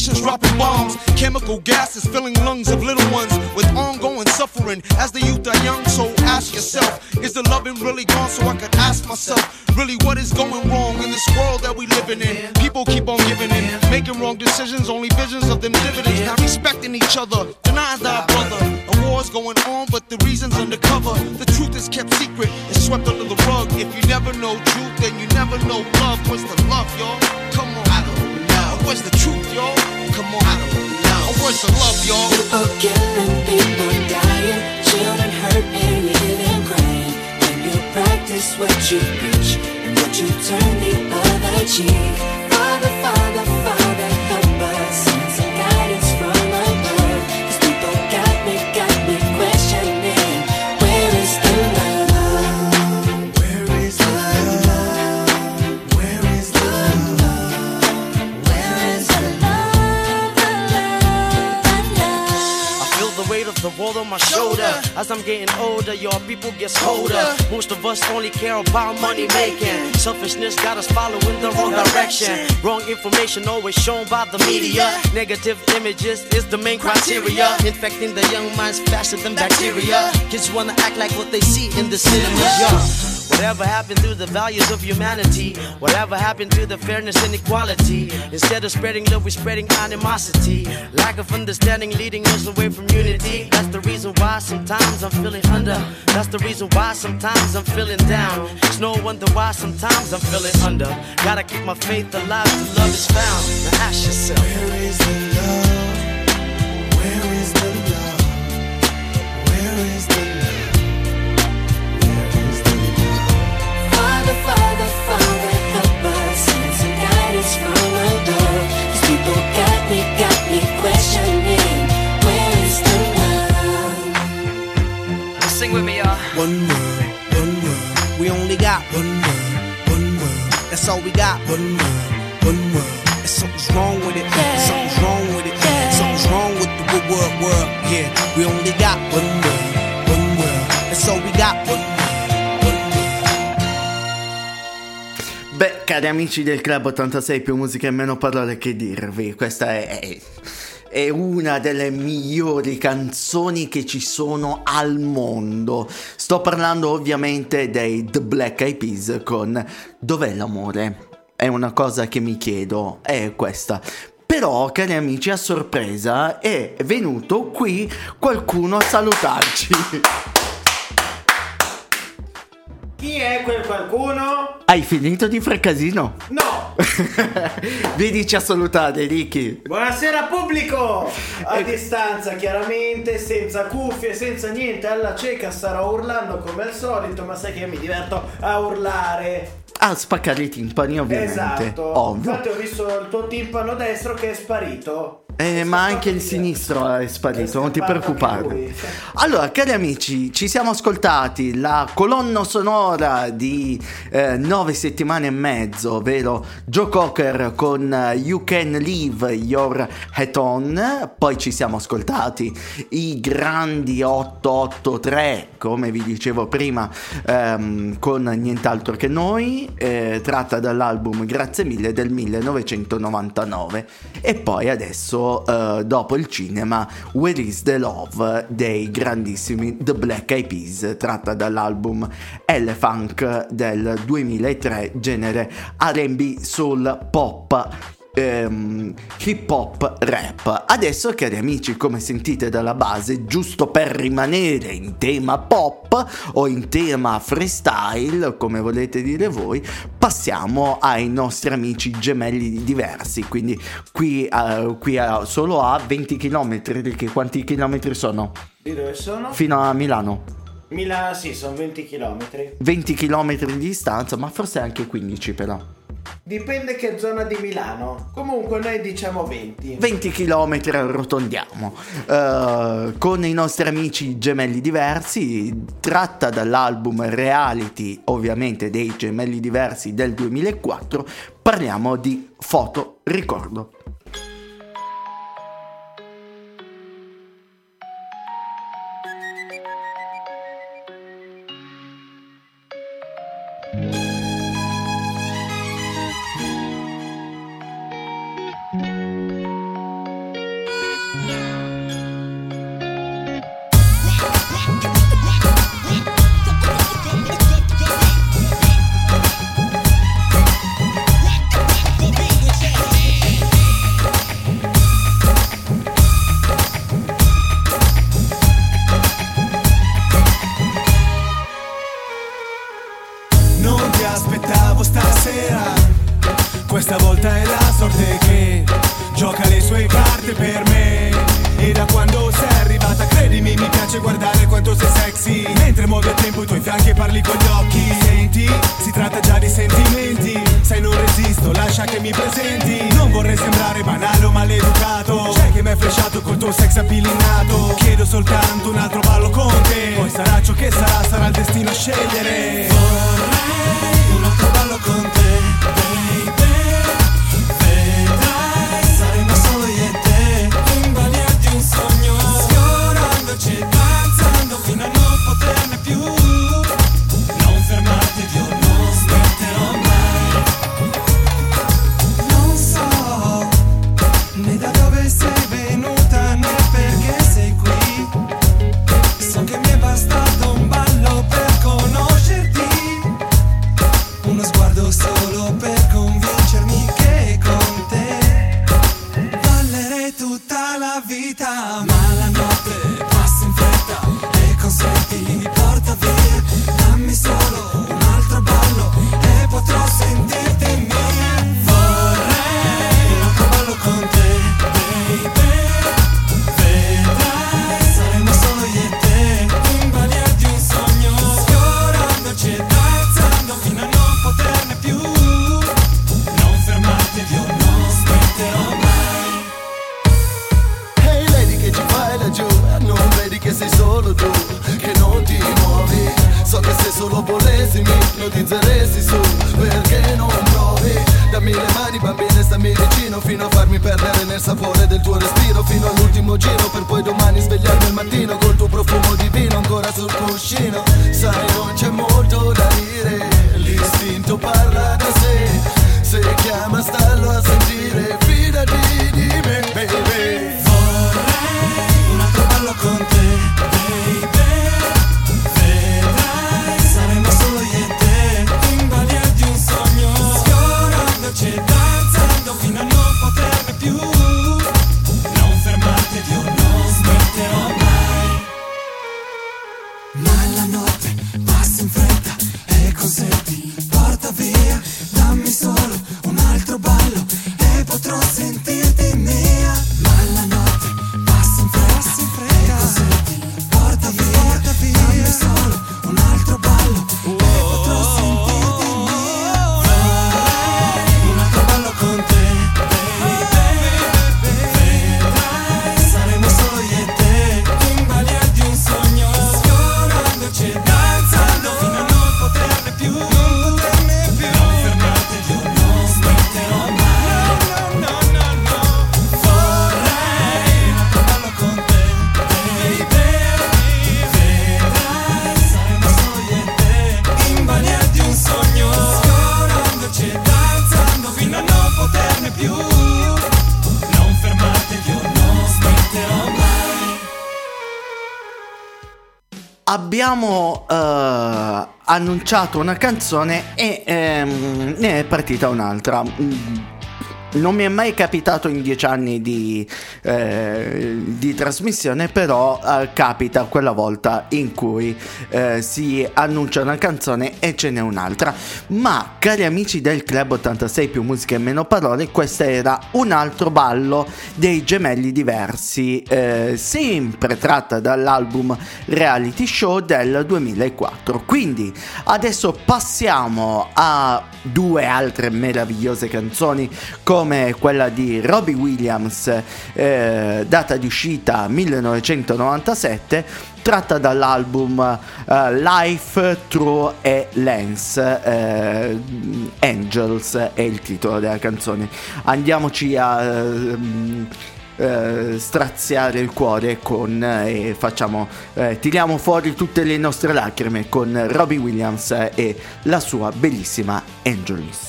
nations dropping bombs. Chemical gases filling lungs of little ones with ongoing suffering as the youth are young. So ask yourself, is the loving really gone? So I could ask myself, really what is going wrong in this world that we living in? People keep on giving in, making wrong decisions, only visions of them dividends. Not respecting each other, denying thy brother. A war's going on, but the reason's undercover. The truth is kept secret, it's swept under the rug. If you never know truth, then you never know love. What's the love, y'all? Come on, I don't know. Where's the truth, y'all? Come on, I don't know. Where's the love, y'all? People killing, people dying, children hurt and you hear them crying. When you practice what you preach and what you turn the other cheek. Father, Father, Father, help us. Send some guidance from above. 'Cause people got me questioning. Where is the love? Where is the love? Where is the love? Where is the love? I feel the weight of the world on my shoulder. As I'm getting older, your people get colder. Most of us only care about money making. Selfishness got us following the wrong direction. Wrong information always shown by the media. Negative images is the main criteria. Infecting the young minds faster than bacteria. Kids wanna act like what they see in the cinemas, yeah. Whatever happened to the values of humanity? Whatever happened to the fairness and equality? Instead of spreading love, we're spreading animosity. Lack of understanding leading us away from unity. That's the reason why sometimes I'm feeling under. That's the reason why sometimes I'm feeling down. It's no wonder why sometimes I'm feeling under. Gotta keep my faith alive till love is found. Now ask yourself, where is the love? Where is the love? Where is the love? Father, Father, Father, help us. Send some guidance from above. 'Cause people got me questioning. Where is the love? sing with me, y'all. One world, we only got one world, that's all we got. One world, and something's wrong with it, something's wrong with it, something's wrong with the world, yeah. We only got one world, that's all we got. One world. Beh, cari amici del Club 86 più musica e meno parole, che dirvi, questa è una delle migliori canzoni che ci sono al mondo. Sto parlando ovviamente dei The Black Eyed Peas con Dov'è l'amore? È una cosa che mi chiedo, è questa. Però, cari amici, a sorpresa è venuto qui qualcuno a salutarci. Chi è quel qualcuno? Hai finito di fare casino? No! Vienici a salutare, Ricky. Buonasera pubblico! A distanza, chiaramente, senza cuffie, senza niente, alla cieca starò urlando come al solito, ma sai che io mi diverto a urlare. A spaccare i timpani, ovviamente. Esatto. Ovvio. Infatti ho visto il tuo timpano destro che è sparito. Ma anche il sinistro è sparito, non ti preoccupare. Allora, cari amici, ci siamo ascoltati la colonna sonora di 9 settimane e mezzo, ovvero Joe Cocker con You Can Leave Your Hat On. Poi ci siamo ascoltati i grandi 883, come vi dicevo prima, con Nient'altro che noi, tratta dall'album Grazie mille del 1999. E poi adesso, dopo il cinema, Where is the Love dei grandissimi The Black Eyed Peas, tratta dall'album L-Funk del 2003, genere R&B, soul, pop, hip hop, rap. Adesso, cari amici, come sentite dalla base, giusto per rimanere in tema pop o in tema freestyle, come volete dire voi, passiamo ai nostri amici gemelli diversi. Quindi qui solo a 20 km, che quanti chilometri sono? Di dove sono? Fino a Milano. Milano, sì, sono 20 km. 20 km di distanza, ma forse anche 15 però. Dipende che zona di Milano. Comunque noi diciamo 20 km, arrotondiamo, con i nostri amici gemelli diversi, tratta dall'album Reality, ovviamente dei gemelli diversi del 2004. Parliamo di Foto Ricordo. stavolta è la sorte che gioca le sue carte per me. E da quando sei arrivata, credimi, mi piace guardare quanto sei sexy. Mentre muovi a tempo i tuoi fianchi e parli con gli occhi. Senti, si tratta già di sentimenti. Sai, non resisto, lascia che mi presenti. Non vorrei sembrare banale o maleducato. C'è che m'hai flashato col tuo sex appeal innato. Chiedo soltanto un altro ballo con te. Poi sarà ciò che sarà, sarà il destino a scegliere. Vorrei un altro ballo con te, baby. Vedrai, saremo solo io e te, in balia di un sogno, sfiorandoci e danzando fino a non poterne più. Non fermarti, Dio, non smetterò mai. Non so né da dove sei venuta né perché sei qui. So che mi è bastato un ballo per conoscerti, uno sguardo solo per convincermi che con te ballerei tutta la vita. Ma la notte passa in fretta e consenti mi porta via. Dammi solo un altro ballo e potrò sentirti mia. Vorrei un altro ballo con te, baby. Vedrai, saremo solo io e te, in balia di un sogno, sfiorandoci e danzando fino a non poterne più. Non fermarti, Dio, non smetterò mai. Hey lady, che ci fai laggiù? Non vedi che sei solo tu, che non ti muovi. So che se solo volessi mi ipnotizzeresti su, perché non provi? Dammi le mani bambine, stammi vicino, fino a farmi perdere nel sapore del tuo respiro, fino all'ultimo giro, per poi domani svegliarmi al mattino col tuo profumo divino ancora sul cuscino. Sai, non c'è molto da dire, l'istinto parla da sé. Se chiama stallo a sentire, fidati di me, baby. Vorrei un altro ballo con te, baby. Vedrai, saremo solo io e te, in balia di un sogno, sfiorandoci e danzando fino a non poterne più. Non fermarti, Dio, non smetterò mai. Ma la notte passa in fretta e cos'è ti porta via. Dammi solo un altro ballo e potrò sentirti mia. Ma la notte passa in fretta e cos'è ti porta via. Dammi solo un altro ballo e potrò sentirti mia. Vorrei un altro ballo con te, baby. Vedrai, saremo solo io e te, in balia di un sogno, sfiorandoci e danzando fino a non poterne più. Non fermarti, Dio, non smetterò mai. No. Vorrei un altro ballo con te, baby. Vedrai, saremo solo io e te, in balia di un sogno, sfiorandoci e danzando fino a non poterne più. Non fermarti, Dio, non smetterò mai. Abbiamo annunciato una canzone e ne è partita un'altra. Non mi è mai capitato in 10 anni di trasmissione, però capita quella volta in cui si annuncia una canzone e ce n'è un'altra. Ma cari amici del Club 86 più musica e meno parole, questo era Un altro ballo dei Gemelli Diversi, sempre tratta dall'album Reality Show del 2004. Quindi adesso passiamo a due altre meravigliose canzoni, come quella di Robbie Williams, data di uscita 1997, tratta dall'album Life Through a Lens. Angels è il titolo della canzone. Andiamoci a straziare il cuore con e facciamo tiriamo fuori tutte le nostre lacrime con Robbie Williams e la sua bellissima Angels.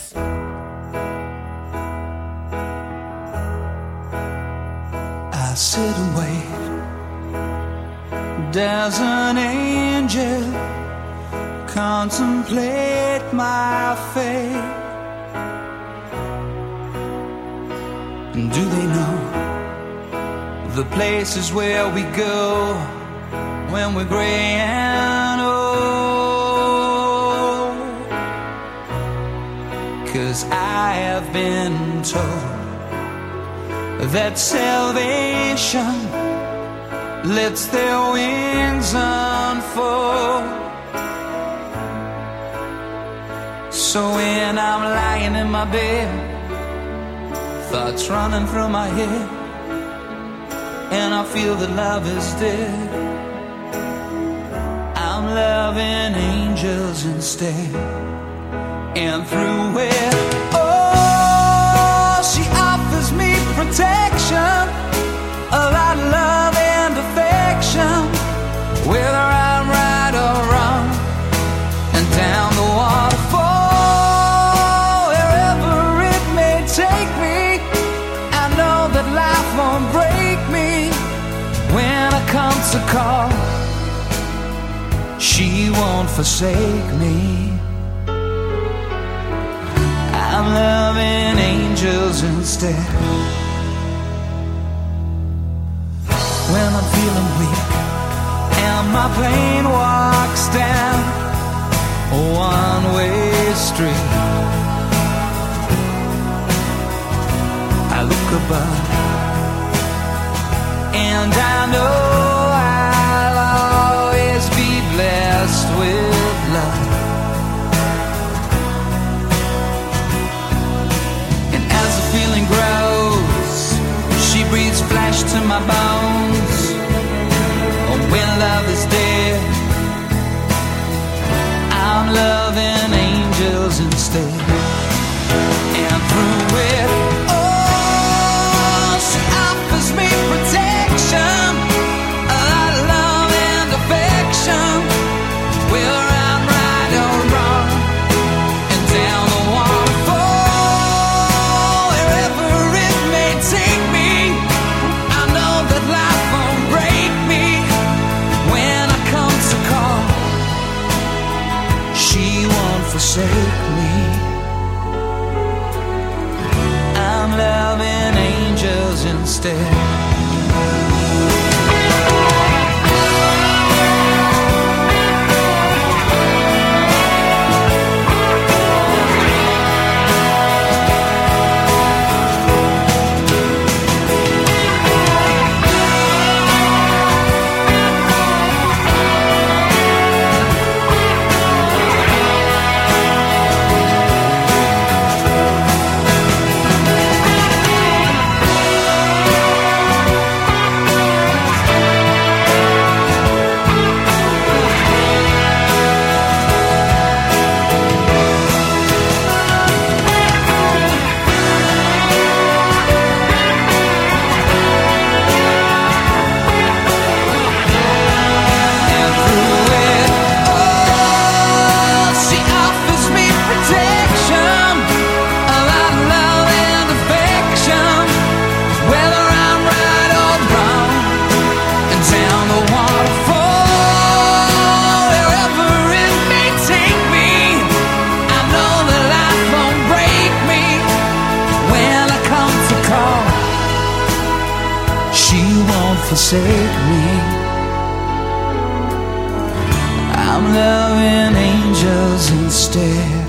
I sit and wait. There's an angel contemplate my fate. Do they know the places where we go when we're gray and old? 'Cause 'cause I have been told that salvation lets their wings unfold. So when I'm lying in my bed, thoughts running through my head, and I feel that love is dead, I'm loving angels instead. And through it, oh, she offers me protection, a lot of love and affection, whether I'm right or wrong, and down the waterfall, wherever it may take me, I know that life won't break me. When I come to call, she won't forsake me. I'm loving angels instead. When I'm feeling weak and my plane walks down a one-way street, I look above and I know I'll always be blessed with love. And as the feeling grows, she breathes flesh to my bones. Oh, when love is dead, I'm loving angels instead. And through it, oh, she offers me protection, a lot of love and affection, whether I'm right or wrong, and down the waterfall, wherever it may take me, I know that life won't break me. When I come to call, she won't forsake me. I'm loving angels instead. Forsake me. I'm loving angels instead.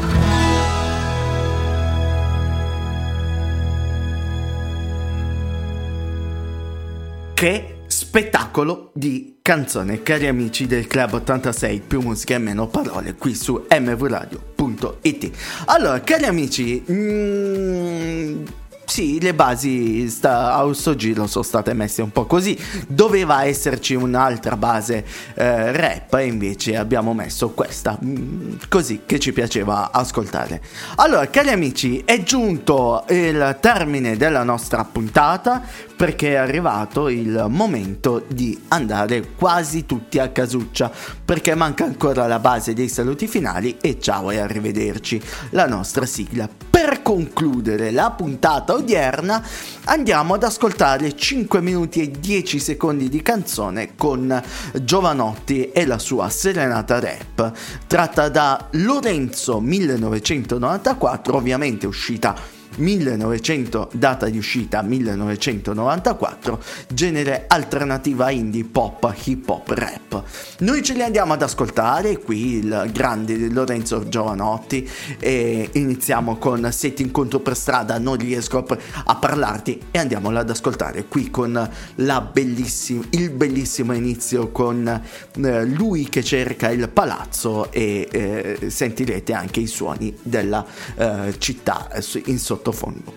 Che spettacolo di canzone, cari amici del Club 86, più musica e meno parole, qui su mvradio.it. Allora, cari amici, sì, le basi a sto giro sono state messe un po' così. Doveva esserci un'altra base rap e invece abbiamo messo questa così, che ci piaceva ascoltare. Allora, cari amici, è giunto il termine della nostra puntata, perché è arrivato il momento di andare quasi tutti a casuccia, perché manca ancora la base dei saluti finali e ciao e arrivederci, la nostra sigla. Per concludere la puntata odierna andiamo ad ascoltare 5 minuti e 10 secondi di canzone con Jovanotti e la sua serenata rap, tratta da Lorenzo 1994, ovviamente uscita data di uscita 1994, genere alternativa indie, pop, hip hop, rap. Noi ce li andiamo ad ascoltare qui, il grande Lorenzo Giovanotti, e iniziamo con Se ti incontro per strada non riesco a parlarti, e andiamolo ad ascoltare qui con il bellissimo inizio con lui che cerca il palazzo, e sentirete anche i suoni della città in sottofondo.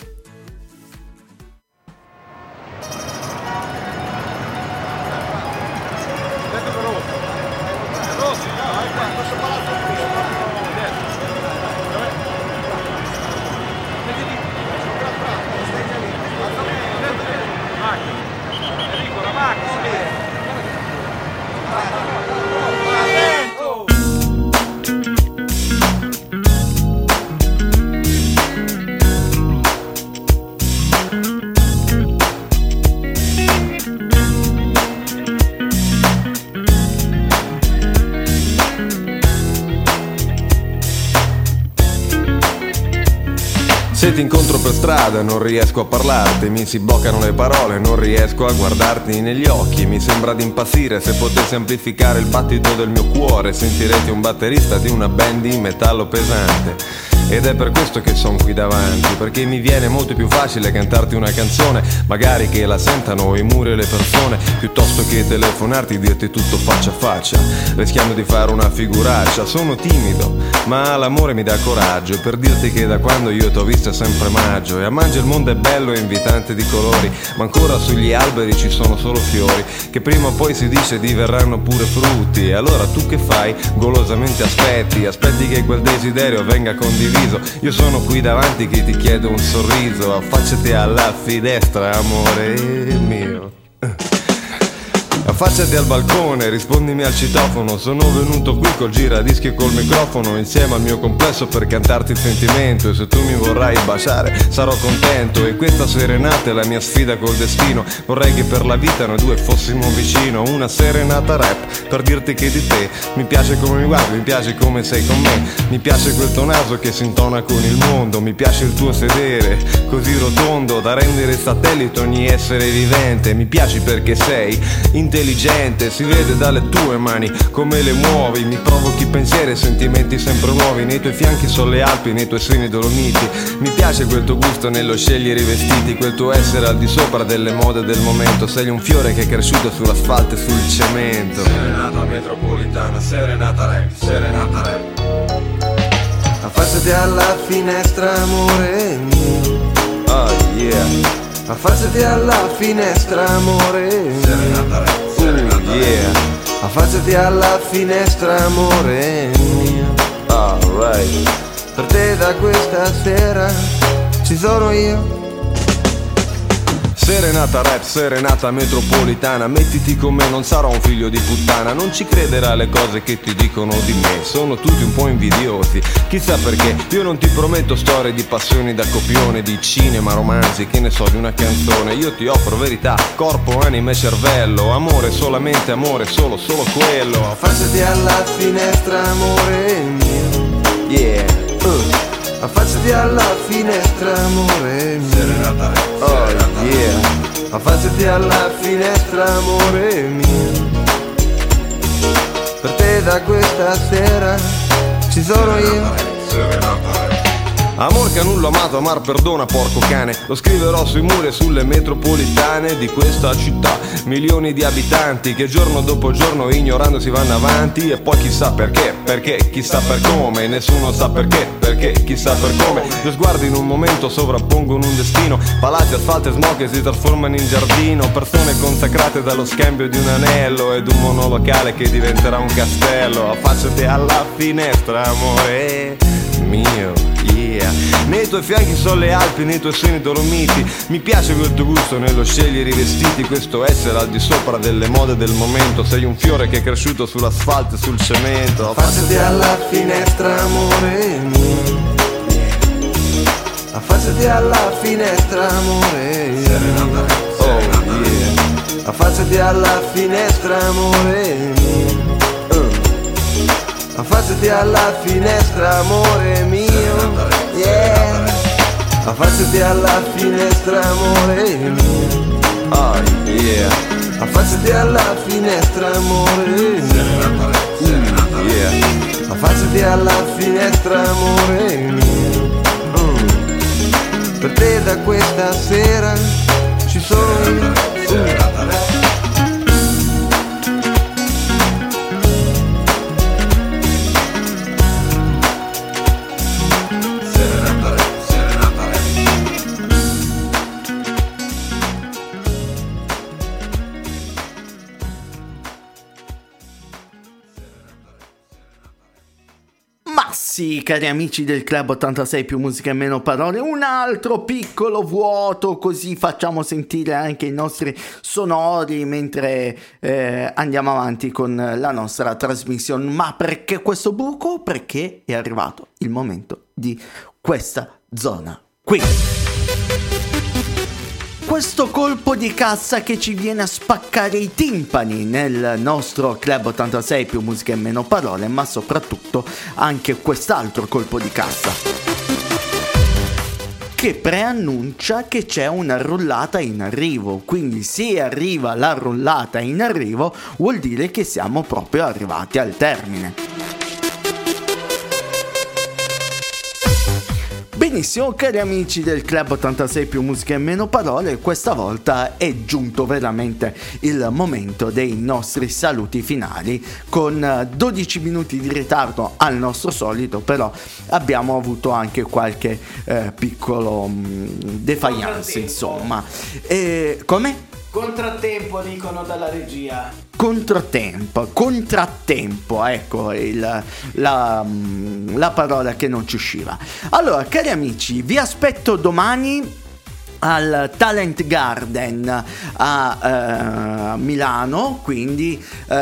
Se ti incontro per strada non riesco a parlarti, mi si bloccano le parole, non riesco a guardarti negli occhi. Mi sembra di impazzire, se potessi amplificare il battito del mio cuore sentirete un batterista di una band di metallo pesante. Ed è per questo che son qui davanti, perché mi viene molto più facile cantarti una canzone, magari che la sentano i muri e le persone, piuttosto che telefonarti e dirti tutto faccia a faccia, rischiando di fare una figuraccia. Sono timido, ma l'amore mi dà coraggio, per dirti che da quando io t'ho visto è sempre maggio, e a maggio il mondo è bello e invitante di colori, ma ancora sugli alberi ci sono solo fiori, che prima o poi si dice diverranno pure frutti. E allora tu che fai? Golosamente aspetti che quel desiderio venga condiviso. Io sono qui davanti che ti chiedo un sorriso, affacciati alla finestra, amore mio. Affacciati al balcone, rispondimi al citofono. Sono venuto qui col giradischi e col microfono, insieme al mio complesso per cantarti il sentimento. E se tu mi vorrai baciare sarò contento. E questa serenata è la mia sfida col destino. Vorrei che per la vita noi due fossimo vicino. Una serenata rap per dirti che di te mi piace come mi guardi, mi piace come sei con me, mi piace quel tuo naso che si intona con il mondo, mi piace il tuo sedere così rotondo da rendere satellite ogni essere vivente. Mi piaci perché sei intelligente, si vede dalle tue mani come le muovi, mi provochi pensieri e sentimenti sempre nuovi. Nei tuoi fianchi sono le Alpi, nei tuoi seni Dolomiti. Mi piace quel tuo gusto nello scegliere i vestiti, quel tuo essere al di sopra delle mode del momento. Sei un fiore che è cresciuto sull'asfalto e sul cemento. Serenata metropolitana, serenata rap, serenata rap. Affacciati alla finestra, amore mio. Oh yeah. Affacciati alla finestra, amore mio. Serenata rap, serenata yeah. Affacciati alla finestra, amore mio. Alright. Per te da questa sera ci sono io. Serenata rap, serenata metropolitana, mettiti con me, non sarò un figlio di puttana. Non ci crederà alle cose che ti dicono di me, sono tutti un po' invidiosi, chissà perché. Io non ti prometto storie di passioni da copione, di cinema, romanzi, che ne so, di una canzone. Io ti offro verità, corpo, anima e cervello, amore, solamente amore, solo quello. Affacciati alla finestra, amore mio. Yeah, affacciati alla finestra, amore mio. Serenata rap. Oh yeah, affacciati alla finestra, amore mio. Per te da questa sera ci sono io. Amor che nulla amato, amar perdona, porco cane. Lo scriverò sui muri e sulle metropolitane di questa città. Milioni di abitanti che giorno dopo giorno ignorando si vanno avanti. E poi chissà perché chissà per come. Nessuno sa perché chissà per come. Due sguardi in un momento sovrappongono un destino. Palazzi, asfalto e smog che si trasformano in giardino. Persone consacrate dallo scambio di un anello ed un monolocale che diventerà un castello. Affacciati alla finestra, amore mio, yeah. Nei tuoi fianchi sono le Alpi, nei tuoi seni Dolomiti. Mi piace quel tuo gusto nello scegliere i vestiti, questo essere al di sopra delle mode del momento. Sei un fiore che è cresciuto sull'asfalto e sul cemento. Affacciati alla finestra, amore mio. Affacciati alla finestra, amore mio. Oh yeah. Affacciati alla finestra, amore mio. Affacciati alla finestra, amore mio. Yeah. affacciati alla finestra amore mio, oh yeah, affacciati alla finestra amore mio, yeah, affacciati alla finestra amore mio, per te da questa sera ci sono io. Sì, cari amici del Club 86 più musica e meno parole, un altro piccolo vuoto, così facciamo sentire anche i nostri sonori mentre andiamo avanti con la nostra trasmissione. Ma perché questo buco? Perché è arrivato il momento di questa zona qui. Questo colpo di cassa che ci viene a spaccare i timpani nel nostro Club 86 più musica e meno parole, ma soprattutto anche quest'altro colpo di cassa che preannuncia che c'è una rullata in arrivo. Quindi se arriva la rullata in arrivo vuol dire che siamo proprio arrivati al termine. Benissimo, cari amici del Club 86 più musica e meno parole, questa volta è giunto veramente il momento dei nostri saluti finali, con 12 minuti di ritardo al nostro solito, però abbiamo avuto anche qualche piccolo defiance, insomma. Come? Contrattempo, dicono dalla regia. Contrattempo, ecco la parola che non ci usciva. Allora, cari amici, vi aspetto domani al Talent Garden a Milano, quindi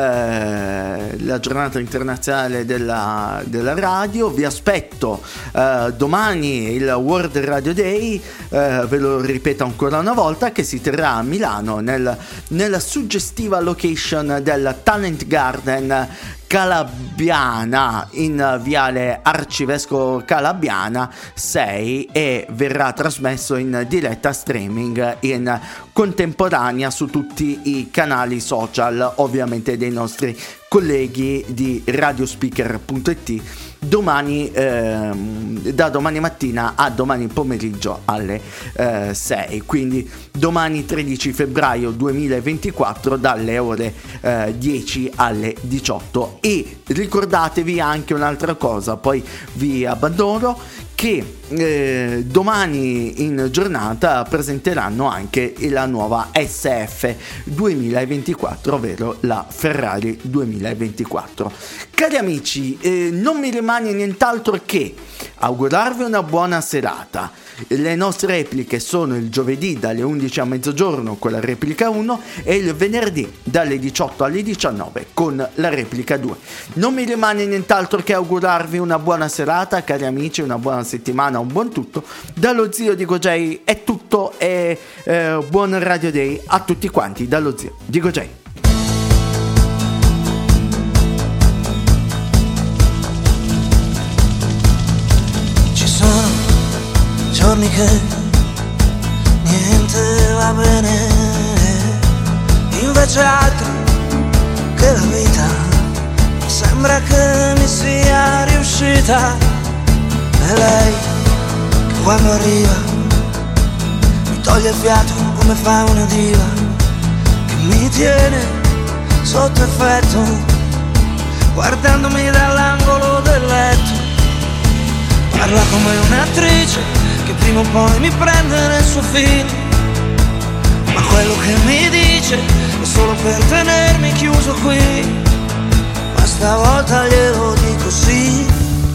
la giornata internazionale della radio. Vi aspetto domani, il World Radio Day, ve lo ripeto ancora una volta, che si terrà a Milano nella suggestiva location del Talent Garden Calabbiana, in viale Arcivescovo Calabbiana 6, e verrà trasmesso in diretta streaming in contemporanea su tutti i canali social, ovviamente dei nostri colleghi di radiospeaker.it, domani da domani mattina a domani pomeriggio alle 6, quindi domani 13 febbraio 2024 dalle ore 10 alle 18. E ricordatevi anche un'altra cosa, poi vi abbandono, che domani in giornata presenteranno anche la nuova SF 2024, ovvero la Ferrari 2024. Cari amici, non mi rimane nient'altro che augurarvi una buona serata. Le nostre repliche sono il giovedì dalle 11 a mezzogiorno con la replica 1 e il venerdì dalle 18 alle 19 con la replica 2. Non mi rimane nient'altro che augurarvi una buona serata, cari amici, una buona settimana, un buon tutto. Dallo zio Diego J è tutto, e buon Radio Day a tutti quanti dallo zio Diego J. Ci sono giorni che niente va bene, invece altri che la vita sembra che mi sia riuscita. E lei che quando arriva mi toglie il fiato come fa una diva, che mi tiene sotto effetto guardandomi dall'angolo del letto. Parla come un'attrice che prima o poi mi prende nel suo film, ma quello che mi dice è solo per tenermi chiuso qui. Ma stavolta glielo dico sì.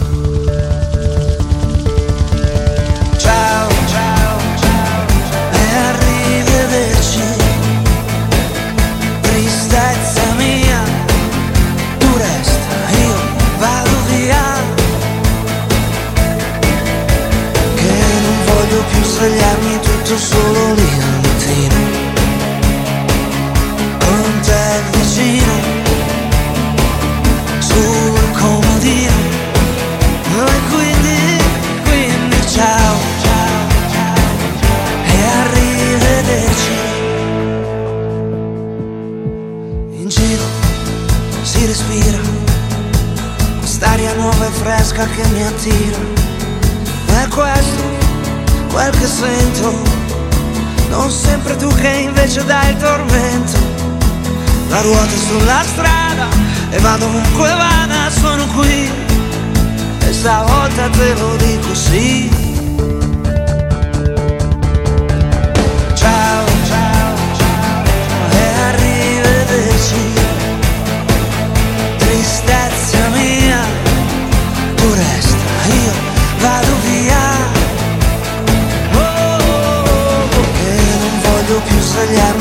Ciao, ciao, ciao, e arrivederci. Tristezza mia, tu resta, io vado via, che non voglio più svegliarmi tutto solo lì al mattino con te vicino sul comodino. E quindi ciao, ciao, ciao. l'unica che mi attira. È questo quel che sento, non sempre tu che invece dai il tormento. La ruota sulla strada e vado ovunque vada, sono qui e stavolta te lo dico sì. Ciao, ciao, ciao e arrivederci. Tristezza mia, tu resta, io vado via. E non voglio più svegliarmi